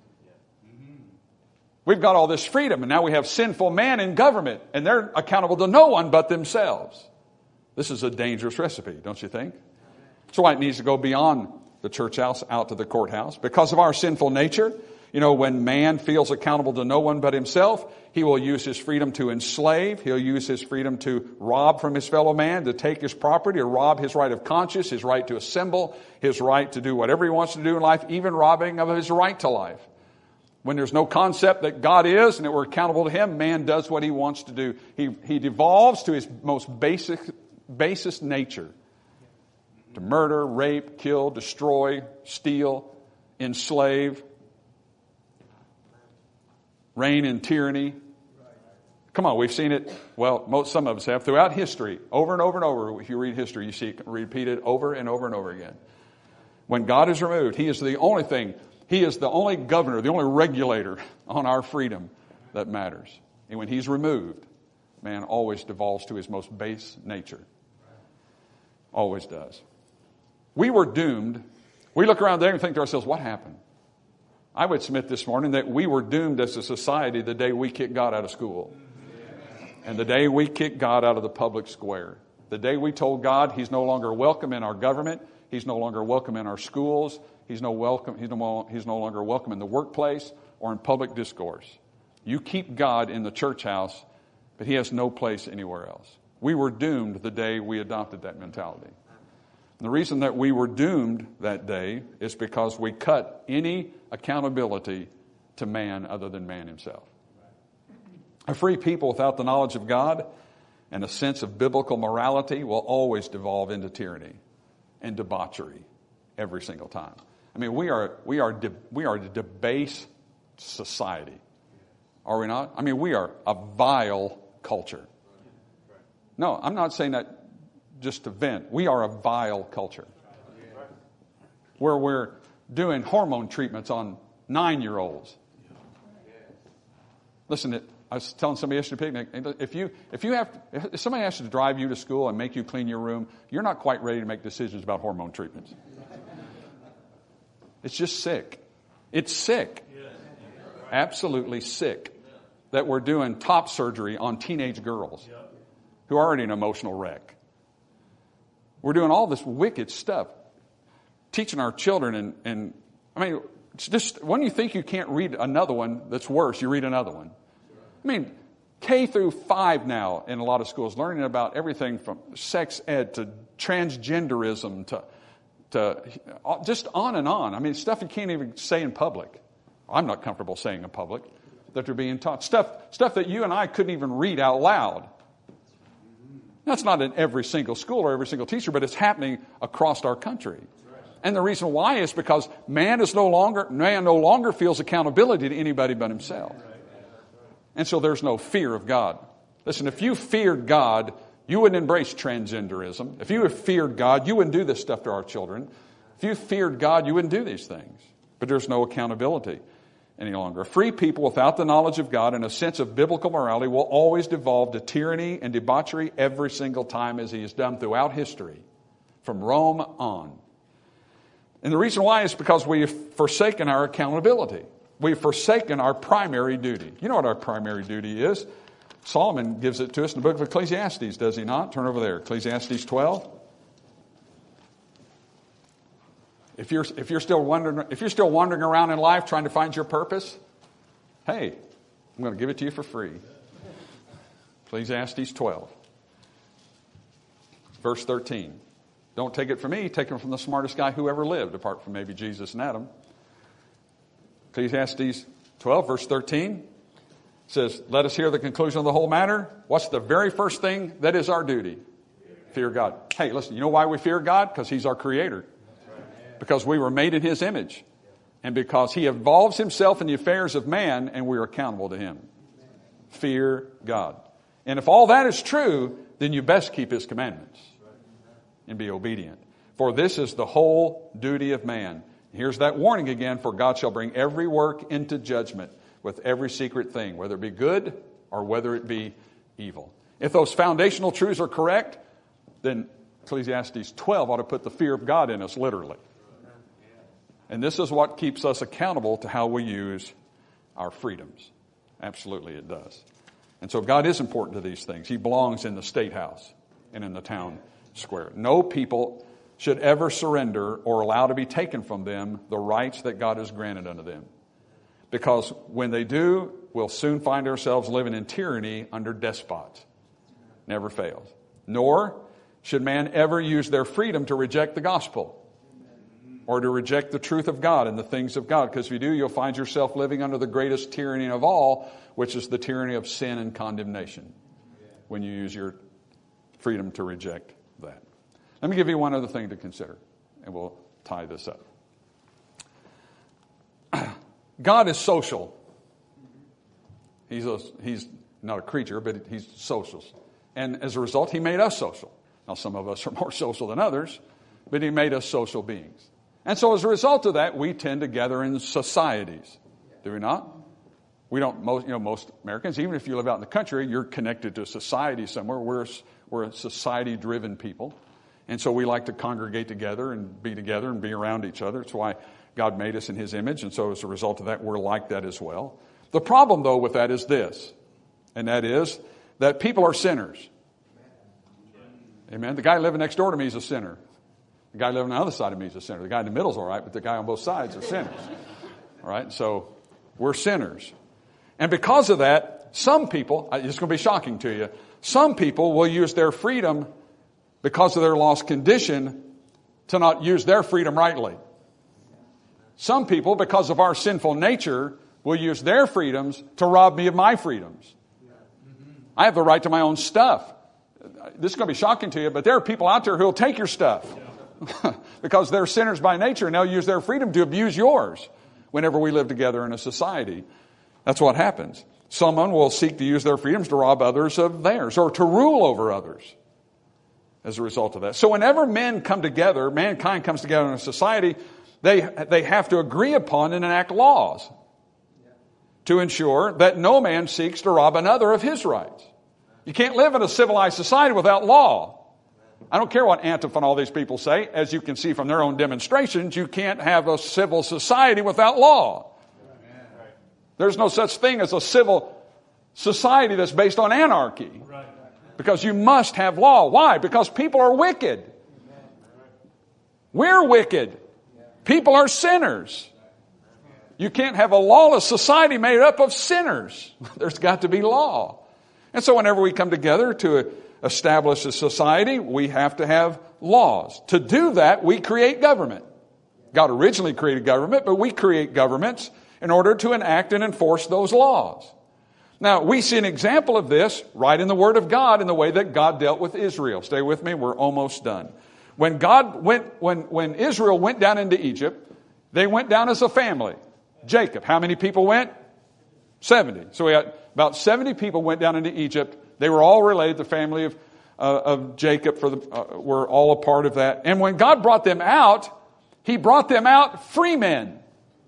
We've got all this freedom and now we have sinful man in government and they're accountable to no one but themselves. This is a dangerous recipe, don't you think? That's why it needs to go beyond the church house out to the courthouse. Because of our sinful nature, you know, when man feels accountable to no one but himself, he will use his freedom to enslave. He'll use his freedom to rob from his fellow man, to take his property, to rob his right of conscience, his right to assemble, his right to do whatever he wants to do in life, even robbing of his right to life. When there's no concept that God is and that we're accountable to him, man does what he wants to do. He, he devolves to his most basic, basest nature. To murder, rape, kill, destroy, steal, enslave, reign in tyranny. Come on, we've seen it. Well, most, some of us have throughout history, over and over and over. If you read history, you see it repeated over and over and over again. When God is removed, he is the only thing. He is the only governor, the only regulator on our freedom that matters. And when he's removed, man always devolves to his most base nature. Always does. We were doomed. We look around there and think to ourselves, what happened? I would submit this morning that we were doomed as a society the day we kicked God out of school. And the day we kicked God out of the public square. The day we told God he's no longer welcome in our government. He's no longer welcome in our schools. He's no welcome. He's no, he's no longer welcome in the workplace or in public discourse. You keep God in the church house, but he has no place anywhere else. We were doomed the day we adopted that mentality. And the reason that we were doomed that day is because we cut any accountability to man other than man himself. A free people without the knowledge of God and a sense of biblical morality will always devolve into tyranny and debauchery every single time. I mean, we are we are de, we are a debased society, are we not? I mean, we are a vile culture. No, I'm not saying that just to vent. We are a vile culture where we're doing hormone treatments on nine-year-olds. Listen, I was telling somebody yesterday, if you if you have if somebody has to drive you to school and make you clean your room, you're not quite ready to make decisions about hormone treatments. It's just sick. It's sick. Absolutely sick that we're doing top surgery on teenage girls who are already an emotional wreck. We're doing all this wicked stuff, teaching our children, and, and I mean, it's just when you think you can't read another one that's worse, you read another one. I mean, K through five now in a lot of schools, learning about everything from sex ed to transgenderism to to just on and on. I mean, stuff you can't even say in public. I'm not comfortable saying in public that they're being taught. Stuff, stuff that you and I couldn't even read out loud. That's not in every single school or every single teacher, but it's happening across our country. And the reason why is because man is no longer, man no longer feels accountability to anybody but himself. And so there's no fear of God. Listen, if you feared God, you wouldn't embrace transgenderism. If you feared God, you wouldn't do this stuff to our children. If you feared God, you wouldn't do these things. But there's no accountability any longer. Free people without the knowledge of God and a sense of biblical morality will always devolve to tyranny and debauchery every single time, as he has done throughout history, from Rome on. And the reason why is because we have forsaken our accountability. We've forsaken our primary duty. You know what our primary duty is? Solomon gives it to us in the book of Ecclesiastes, does he not? Turn over there, Ecclesiastes twelve. If you're if you're still wondering if you're still wandering around in life trying to find your purpose, hey, I'm going to give it to you for free. Ecclesiastes twelve, verse thirteen. Don't take it from me, take it from the smartest guy who ever lived, apart from maybe Jesus and Adam. Ecclesiastes twelve, verse thirteen says, let us hear the conclusion of the whole matter. What's the very first thing that is our duty? Fear God. Hey, listen, you know why we fear God? Because He's our Creator. Because we were made in His image. And because He involves Himself in the affairs of man and we are accountable to Him. Fear God. And if all that is true, then you best keep His commandments and be obedient. For this is the whole duty of man. Here's that warning again, for God shall bring every work into judgment with every secret thing, whether it be good or whether it be evil. If those foundational truths are correct, then Ecclesiastes twelve ought to put the fear of God in us literally. And this is what keeps us accountable to how we use our freedoms. Absolutely it does. And so God is important to these things. He belongs in the state house and in the town square. No people should ever surrender or allow to be taken from them the rights that God has granted unto them. Because when they do, we'll soon find ourselves living in tyranny under despots. Never fails. Nor should man ever use their freedom to reject the gospel or to reject the truth of God and the things of God. Because if you do, you'll find yourself living under the greatest tyranny of all, which is the tyranny of sin and condemnation, when you use your freedom to reject that. Let me give you one other thing to consider, and we'll tie this up. God is social. He's a, he's not a creature, but he's social. And as a result, He made us social. Now, some of us are more social than others, but He made us social beings. And so as a result of that, we tend to gather in societies. Do we not? We don't, most, you know, most Americans, even if you live out in the country, you're connected to a society somewhere. We're, we're a society-driven people. And so we like to congregate together and be together and be around each other. It's why God made us in His image. And so as a result of that, we're like that as well. The problem, though, with that is this. And that is that people are sinners. Amen. The guy living next door to me is a sinner. The guy living on the other side of me is a sinner. The guy in the middle is all right, but the guy on both sides are sinners. All right. So we're sinners. And because of that, some people, it's going to be shocking to you, some people will use their freedom because of their lost condition to not use their freedom rightly. Some people, because of our sinful nature, will use their freedoms to rob me of my freedoms. I have the right to my own stuff. This is going to be shocking to you, but there are people out there who will take your stuff because they're sinners by nature, and they'll use their freedom to abuse yours whenever we live together in a society. That's what happens. Someone will seek to use their freedoms to rob others of theirs or to rule over others as a result of that. So whenever men come together, mankind comes together in a society, they, they have to agree upon and enact laws to ensure that no man seeks to rob another of his rights. You can't live in a civilized society without law. I don't care what Antifa and all these people say. As you can see from their own demonstrations, you can't have a civil society without law. There's no such thing as a civil society that's based on anarchy. Because you must have law. Why? Because people are wicked. We're wicked. People are sinners. You can't have a lawless society made up of sinners. There's got to be law. And so whenever we come together to establish a society, we have to have laws. To do that, we create government. God originally created government, but we create governments in order to enact and enforce those laws. Now, we see an example of this right in the Word of God in the way that God dealt with Israel. Stay with me, we're almost done. When God went, when, when Israel went down into Egypt, they went down as a family. Jacob, how many people went? seventy. So we had about seventy people went down into Egypt. They were all related. The family of, uh, of Jacob for the, uh, were all a part of that. And when God brought them out, He brought them out free men.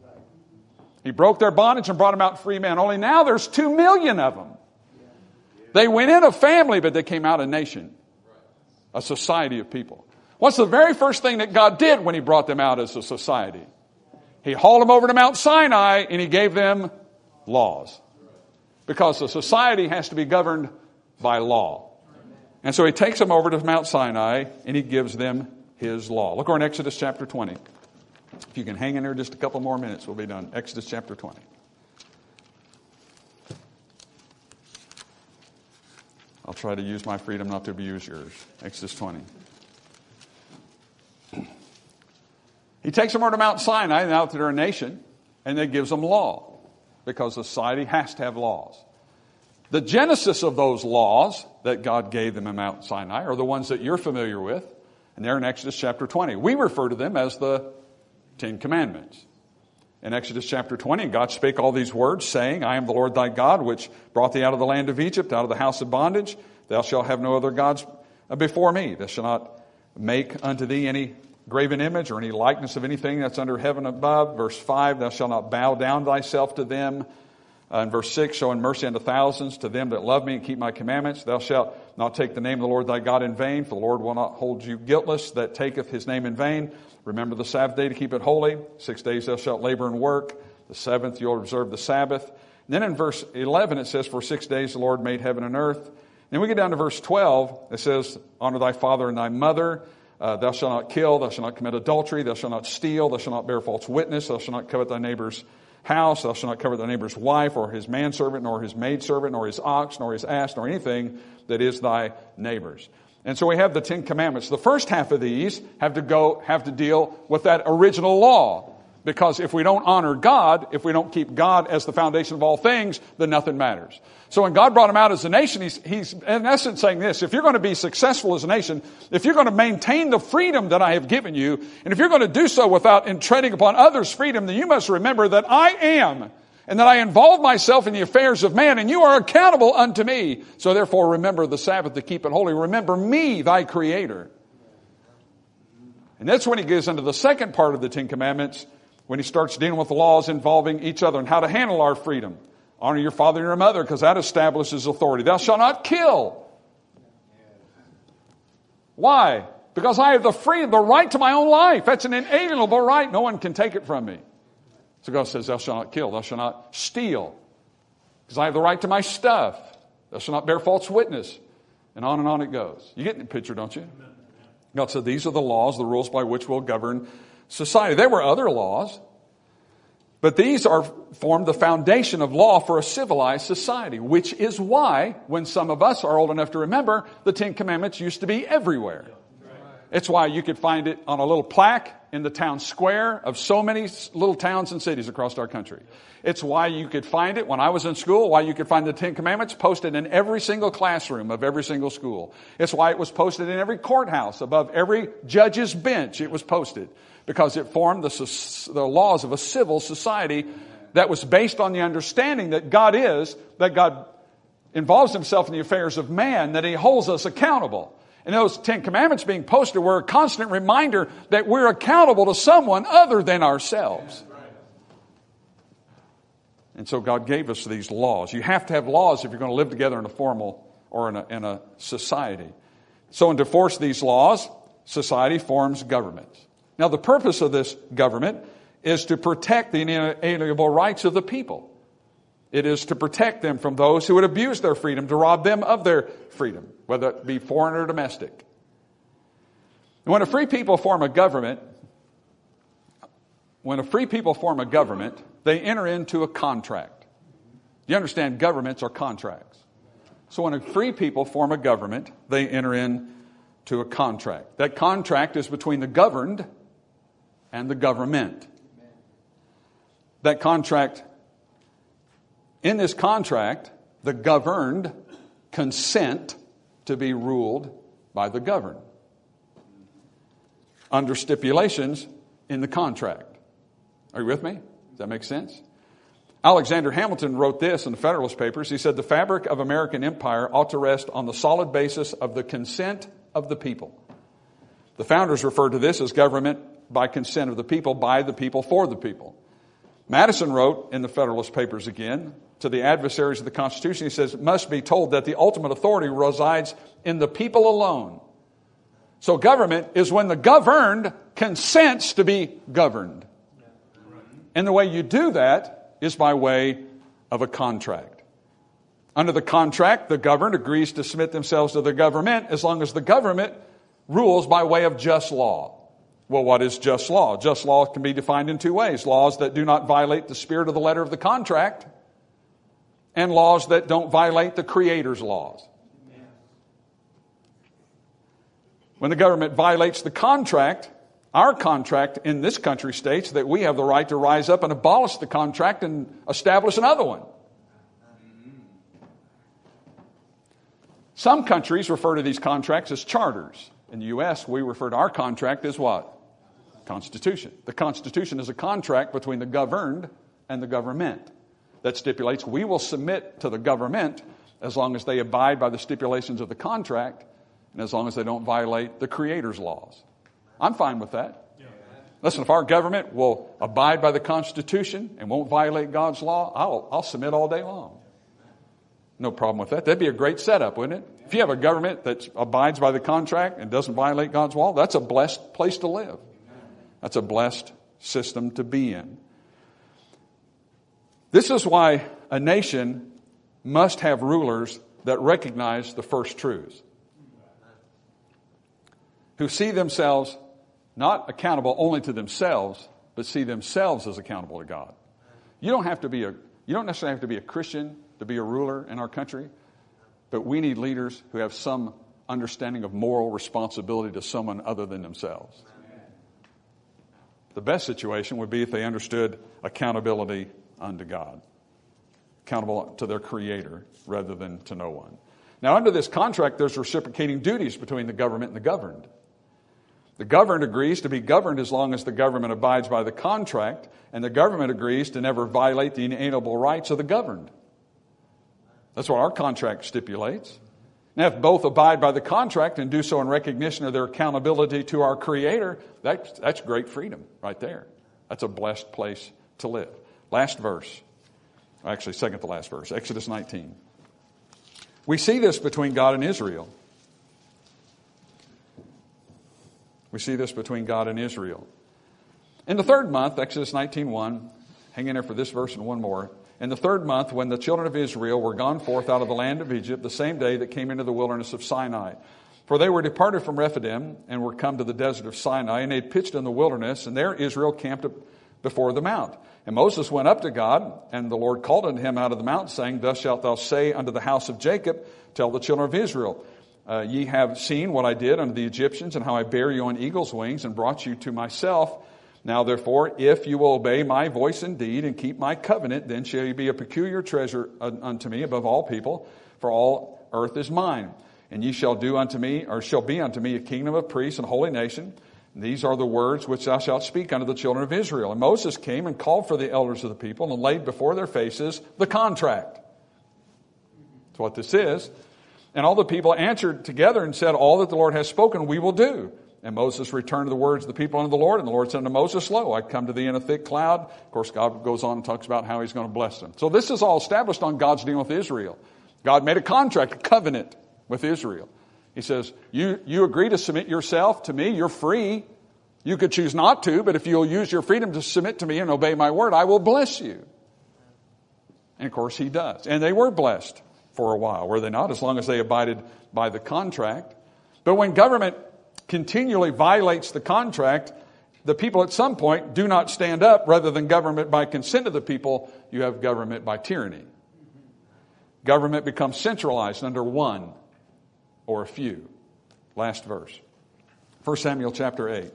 He broke their bondage and brought them out free men. Only now there's two million of them. They went in a family, but they came out a nation, a society of people. What's the very first thing that God did when He brought them out as a society? He hauled them over to Mount Sinai and He gave them laws. Because the society has to be governed by law. And so He takes them over to Mount Sinai and He gives them His law. Look over in Exodus chapter twenty. If you can hang in there just a couple more minutes, we'll be done. Exodus chapter twenty. I'll try to use my freedom not to abuse yours. Exodus twenty. He takes them over to Mount Sinai, now that they're a nation. And it gives them law, because society has to have laws. The genesis of those laws that God gave them in Mount Sinai are the ones that you're familiar with, and they're in Exodus chapter twenty. We refer to them as the Ten Commandments. In Exodus chapter twenty, God spake all these words, saying, I am the Lord thy God, which brought thee out of the land of Egypt, out of the house of bondage. Thou shalt have no other gods before me. Thou shalt not make unto thee any graven image or any likeness of anything that's under heaven above. Verse five, thou shalt not bow down thyself to them. Uh, in verse six, showing mercy unto thousands, to them that love me and keep my commandments. Thou shalt not take the name of the Lord thy God in vain, for the Lord will not hold you guiltless that taketh his name in vain. Remember the Sabbath day to keep it holy. Six days thou shalt labor and work. The seventh you'll observe the Sabbath. And then in verse eleven it says, for six days the Lord made heaven and earth. Then we get down to verse twelve. It says, honor thy father and thy mother. Uh, thou shalt not kill. Thou shalt not commit adultery. Thou shalt not steal. Thou shalt not bear false witness. Thou shalt not covet thy neighbor's house. Thou shalt not covet thy neighbor's wife, or his manservant, nor his maidservant, nor his ox, nor his ass, nor anything that is thy neighbor's. And so we have the Ten Commandments. The first half of these have to go, have to deal with that original law. Because if we don't honor God, if we don't keep God as the foundation of all things, then nothing matters. So when God brought them out as a nation, he's, he's in essence saying this: if you're going to be successful as a nation, if you're going to maintain the freedom that I have given you, and if you're going to do so without treading upon others' freedom, then you must remember that I am, and that I involve myself in the affairs of man, and you are accountable unto me. So therefore remember the Sabbath to keep it holy. Remember me, thy Creator. And that's when he goes into the second part of the Ten Commandments, when he starts dealing with the laws involving each other and how to handle our freedom. Honor your father and your mother, because that establishes authority. Thou shalt not kill. Why? Because I have the free, the right to my own life. That's an inalienable right. No one can take it from me. So God says, thou shalt not kill. Thou shalt not steal, because I have the right to my stuff. Thou shalt not bear false witness. And on and on it goes. You get the picture, don't you? God said, these are the laws, the rules by which we'll govern society. There were other laws, but these are form the foundation of law for a civilized society, which is why, when some of us are old enough to remember, the Ten Commandments used to be everywhere. It's why you could find it on a little plaque in the town square of so many little towns and cities across our country. It's why you could find it when I was in school, why you could find the Ten Commandments posted in every single classroom of every single school. It's why it was posted in every courthouse, above every judge's bench it was posted. Because it formed the, the laws of a civil society that was based on the understanding that God is, that God involves himself in the affairs of man, that he holds us accountable. And those Ten Commandments being posted were a constant reminder that we're accountable to someone other than ourselves. And so God gave us these laws. You have to have laws if you're going to live together in a formal or in a, in a society. So to enforce these laws, society forms governments. Now, the purpose of this government is to protect the inalienable rights of the people. It is to protect them from those who would abuse their freedom, to rob them of their freedom, whether it be foreign or domestic. And when a free people form a government, when a free people form a government, they enter into a contract. You understand, governments are contracts. So when a free people form a government, they enter into a contract. That contract is between the governed and the government. That contract, in this contract, the governed consent to be ruled by the governed, under stipulations in the contract. Are you with me? Does that make sense? Alexander Hamilton wrote this in the Federalist Papers. He said, the fabric of American empire ought to rest on the solid basis of the consent of the people. The founders referred to this as government by consent of the people, by the people, for the people. Madison wrote in the Federalist Papers again, to the adversaries of the Constitution, he says, it must be told that the ultimate authority resides in the people alone. So government is when the governed consents to be governed. And the way you do that is by way of a contract. Under the contract, the governed agrees to submit themselves to the government as long as the government rules by way of just law. Well, what is just law? Just law can be defined in two ways. Laws that do not violate the spirit of the letter of the contract, and laws that don't violate the Creator's laws. When the government violates the contract, Our contract in this country states that we have the right to rise up and abolish the contract and establish another one. Some countries refer to these contracts as charters. In the U S, we refer to our contract as what? Constitution. The Constitution is a contract between the governed and the government that stipulates we will submit to the government as long as they abide by the stipulations of the contract and as long as they don't violate the Creator's laws. I'm fine with that. Listen, if our government will abide by the Constitution and won't violate God's law, I'll, I'll submit all day long. No problem with that. That'd be a great setup, wouldn't it? If you have a government that abides by the contract and doesn't violate God's law, that's a blessed place to live. That's a blessed system to be in. This is why a nation must have rulers that recognize the first truths, who see themselves not accountable only to themselves, but see themselves as accountable to God. You don't have to be a, you don't necessarily have to be a Christian to be a ruler in our country, but we need leaders who have some understanding of moral responsibility to someone other than themselves. The best situation would be if they understood accountability unto God, accountable to their Creator rather than to no one. Now, under this contract, there's reciprocating duties between the government and the governed. The governed agrees to be governed as long as the government abides by the contract, and the government agrees to never violate the inalienable rights of the governed. That's what our contract stipulates. Now, if both abide by the contract and do so in recognition of their accountability to our Creator, that's, that's great freedom right there. That's a blessed place to live. Last verse. Actually, second to last verse. Exodus nineteen. We see this between God and Israel. We see this between God and Israel. In the third month, Exodus nineteen one, hang in there for this verse and one more. In the third month, when the children of Israel were gone forth out of the land of Egypt, the same day that came into the wilderness of Sinai. For they were departed from Rephidim and were come to the desert of Sinai, and they had pitched in the wilderness, and there Israel camped before the mount. And Moses went up to God, and the Lord called unto him out of the mount, saying, Thus shalt thou say unto the house of Jacob, Tell the children of Israel, uh, Ye have seen what I did unto the Egyptians, and how I bare you on eagle's wings, and brought you to myself. Now therefore, if you will obey my voice indeed, and keep my covenant, then shall you be a peculiar treasure unto me above all people, for all earth is mine. And ye shall do unto me, or shall be unto me, a kingdom of priests and holy nation. And these are the words which thou shalt speak unto the children of Israel. And Moses came and called for the elders of the people, and laid before their faces the contract. That's what this is. And all the people answered together and said, All that the Lord has spoken we will do. And Moses returned to the words of the people unto the Lord. And the Lord said unto Moses, Lo, I come to thee in a thick cloud. Of course, God goes on and talks about how he's going to bless them. So this is all established on God's dealing with Israel. God made a contract, a covenant with Israel. He says, you, you agree to submit yourself to me. You're free. You could choose not to, but if you'll use your freedom to submit to me and obey my word, I will bless you. And of course, he does. And they were blessed for a while, were they not? As long as they abided by the contract. But when government continually violates the contract, the people at some point do not stand up. Rather than government by consent of the people, you have government by tyranny. Government becomes centralized under one or a few. Last verse. First Samuel chapter eight.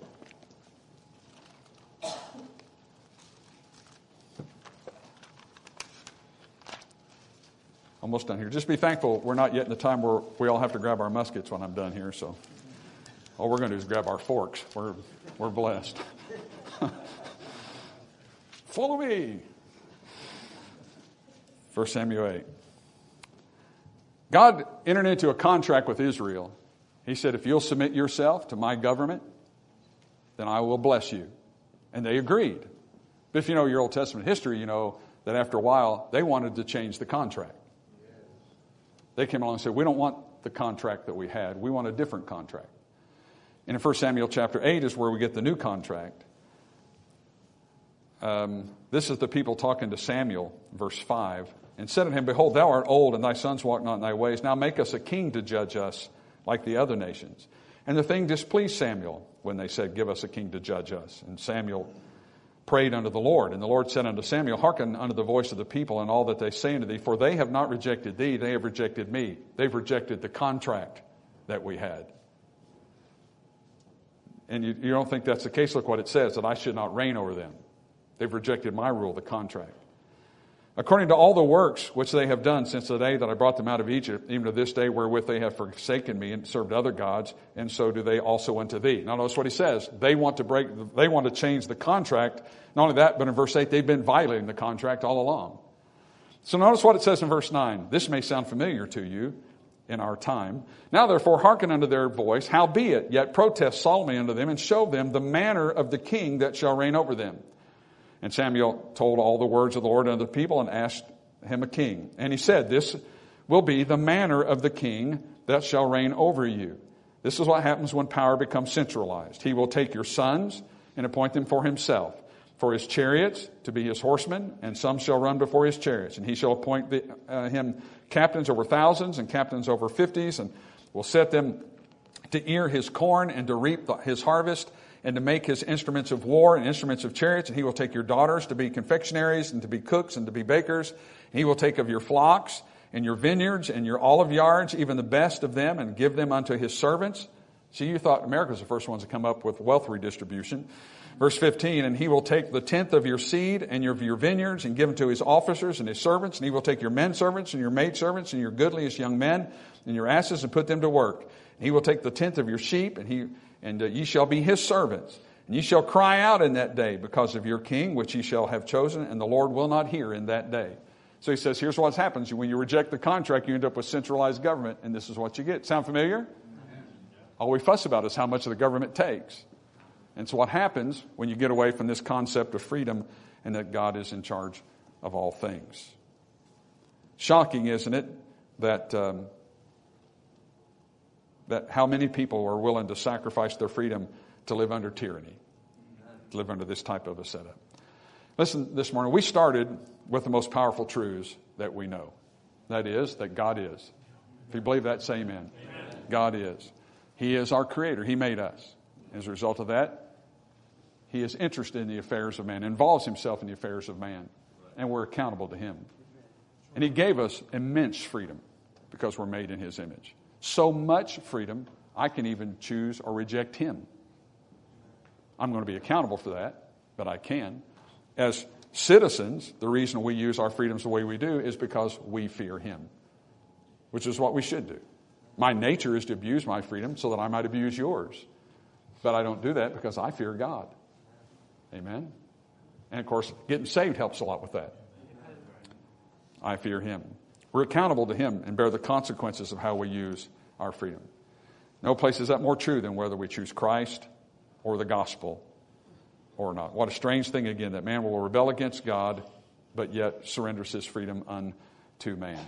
Almost done here. Just be thankful we're not yet in the time where we all have to grab our muskets when I'm done here. So all we're going to do is grab our forks. We're, we're blessed. Follow me. First Samuel eight. God entered into a contract with Israel. He said, if you'll submit yourself to my government, then I will bless you. And they agreed. But if you know your Old Testament history, you know that after a while, they wanted to change the contract. They came along and said, we don't want the contract that we had. We want a different contract. And in First Samuel chapter eight is where we get the new contract. Um, this is the people talking to Samuel, verse five. And said unto him, Behold, thou art old, and thy sons walk not in thy ways. Now make us a king to judge us like the other nations. And the thing displeased Samuel when they said, Give us a king to judge us. And Samuel prayed unto the Lord. And the Lord said unto Samuel, Hearken unto the voice of the people and all that they say unto thee, for they have not rejected thee, they have rejected me. They've rejected the contract that we had. And you, you don't think that's the case. Look what it says, that I should not reign over them. They've rejected my rule, the contract. According to all the works which they have done since the day that I brought them out of Egypt, even to this day wherewith they have forsaken me and served other gods, and so do they also unto thee. Now notice what he says. They want to break, they want to change the contract. Not only that, but in verse eight, they've been violating the contract all along. So notice what it says in verse nine. This may sound familiar to you in our time. Now therefore hearken unto their voice, howbeit, yet protest solemnly unto them, and show them the manner of the king that shall reign over them. And Samuel told all the words of the Lord unto the people, and asked him a king. And he said, this will be the manner of the king that shall reign over you. This is what happens when power becomes centralized. He will take your sons and appoint them for himself, for his chariots to be his horsemen, and some shall run before his chariots. And he shall appoint the, uh, him captains over thousands and captains over fifties, and will set them to ear his corn and to reap the, his harvest, and to make his instruments of war and instruments of chariots. And he will take your daughters to be confectionaries and to be cooks and to be bakers. And he will take of your flocks and your vineyards and your olive yards, even the best of them, and give them unto his servants. See, you thought America was the first ones to come up with wealth redistribution. Verse fifteen, and he will take the tenth of your seed and your, your vineyards and give them to his officers and his servants. And he will take your men servants and your maid servants and your goodliest young men and your asses and put them to work. And he will take the tenth of your sheep, and he and uh, ye shall be his servants. And ye shall cry out in that day because of your king, which ye shall have chosen, and the Lord will not hear in that day. So he says, here's what happens. When you reject the contract, you end up with centralized government, and this is what you get. Sound familiar? All we fuss about is how much the government takes. And so what happens when you get away from this concept of freedom and that God is in charge of all things? Shocking, isn't it, that um, that how many people are willing to sacrifice their freedom to live under tyranny, to live under this type of a setup. Listen, this morning, we started with the most powerful truths that we know. That is, that God is. If you believe that, say amen. Amen. God is. He is our creator. He made us. As a result of that, he is interested in the affairs of man, involves himself in the affairs of man, and we're accountable to him. And he gave us immense freedom because we're made in his image. So much freedom, I can even choose or reject him. I'm going to be accountable for that, but I can. As citizens, the reason we use our freedoms the way we do is because we fear him, which is what we should do. My nature is to abuse my freedom so that I might abuse yours. But I don't do that because I fear God. Amen? And of course, getting saved helps a lot with that. I fear him. We're accountable to him and bear the consequences of how we use our freedom. No place is that more true than whether we choose Christ or the gospel or not. What a strange thing again that man will rebel against God but yet surrenders his freedom unto man.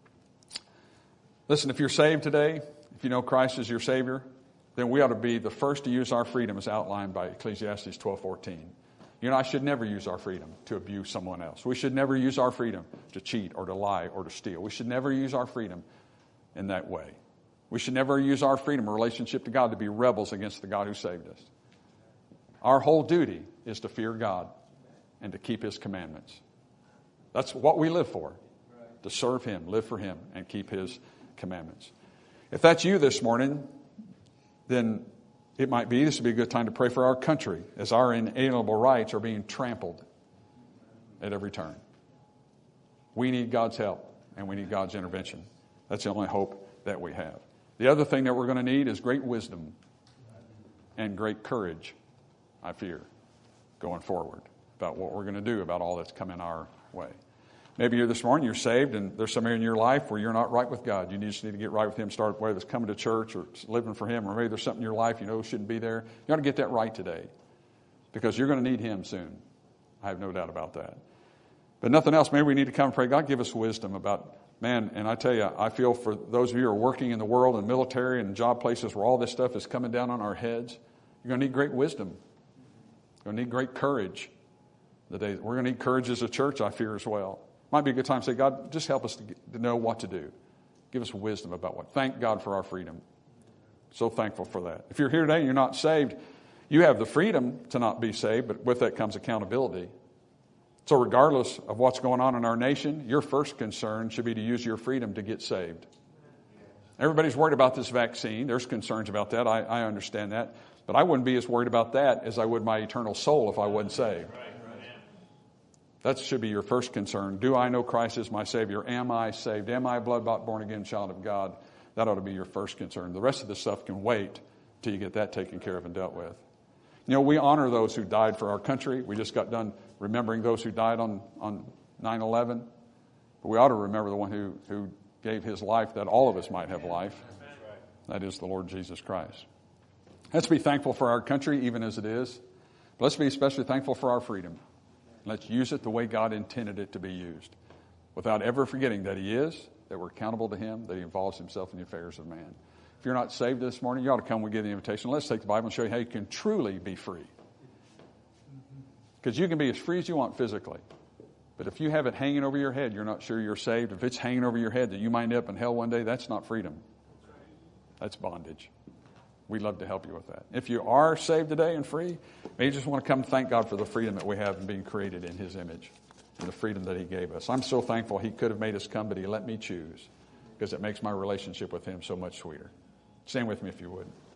Listen, if you're saved today, if you know Christ as your Savior, then we ought to be the first to use our freedom as outlined by Ecclesiastes twelve fourteen. You know, I should never use our freedom to abuse someone else. We should never use our freedom to cheat or to lie or to steal. We should never use our freedom in that way. We should never use our freedom in relationship to God to be rebels against the God who saved us. Our whole duty is to fear God and to keep his commandments. That's what we live for, to serve him, live for him, and keep his commandments. If that's you this morning, then it might be, this would be a good time to pray for our country as our inalienable rights are being trampled at every turn. We need God's help and we need God's intervention. That's the only hope that we have. The other thing that we're going to need is great wisdom and great courage, I fear, going forward about what we're going to do about all that's coming our way. Maybe you're this morning, you're saved, and there's some area in your life where you're not right with God. You just need to get right with him, start whether it's coming to church or living for him, or maybe there's something in your life you know shouldn't be there. You ought to get that right today because you're going to need him soon. I have no doubt about that. But nothing else, maybe we need to come and pray, God, give us wisdom about, man, and I tell you, I feel for those of you who are working in the world and military and job places where all this stuff is coming down on our heads, you're going to need great wisdom. You're going to need great courage. The day we're going to need courage as a church, I fear, as well. Might be a good time to say, God, just help us to, get, to know what to do. Give us wisdom about what. Thank God for our freedom. So thankful for that. If you're here today and you're not saved, you have the freedom to not be saved, but with that comes accountability. So regardless of what's going on in our nation, your first concern should be to use your freedom to get saved. Everybody's worried about this vaccine. There's concerns about that. I, I understand that. But I wouldn't be as worried about that as I would my eternal soul if I wasn't saved. That should be your first concern. Do I know Christ as my Savior? Am I saved? Am I a blood-bought, born-again child of God? That ought to be your first concern. The rest of the stuff can wait till you get that taken care of and dealt with. You know, we honor those who died for our country. We just got done remembering those who died on, on nine eleven. But we ought to remember the one who, who gave his life that all of us might have life. That is the Lord Jesus Christ. Let's be thankful for our country, even as it is. But let's be especially thankful for our freedom. Let's use it the way God intended it to be used, without ever forgetting that He is, that we're accountable to Him, that He involves Himself in the affairs of man. If you're not saved this morning, you ought to come. We give the invitation. Let's take the Bible and show you how you can truly be free. Because you can be as free as you want physically. But if you have it hanging over your head, you're not sure you're saved. If it's hanging over your head that you might end up in hell one day, that's not freedom. That's bondage. We'd love to help you with that. If you are saved today and free, maybe you just want to come thank God for the freedom that we have in being created in His image and the freedom that He gave us. I'm so thankful He could have made us come, but He let me choose because it makes my relationship with Him so much sweeter. Stand with me if you would.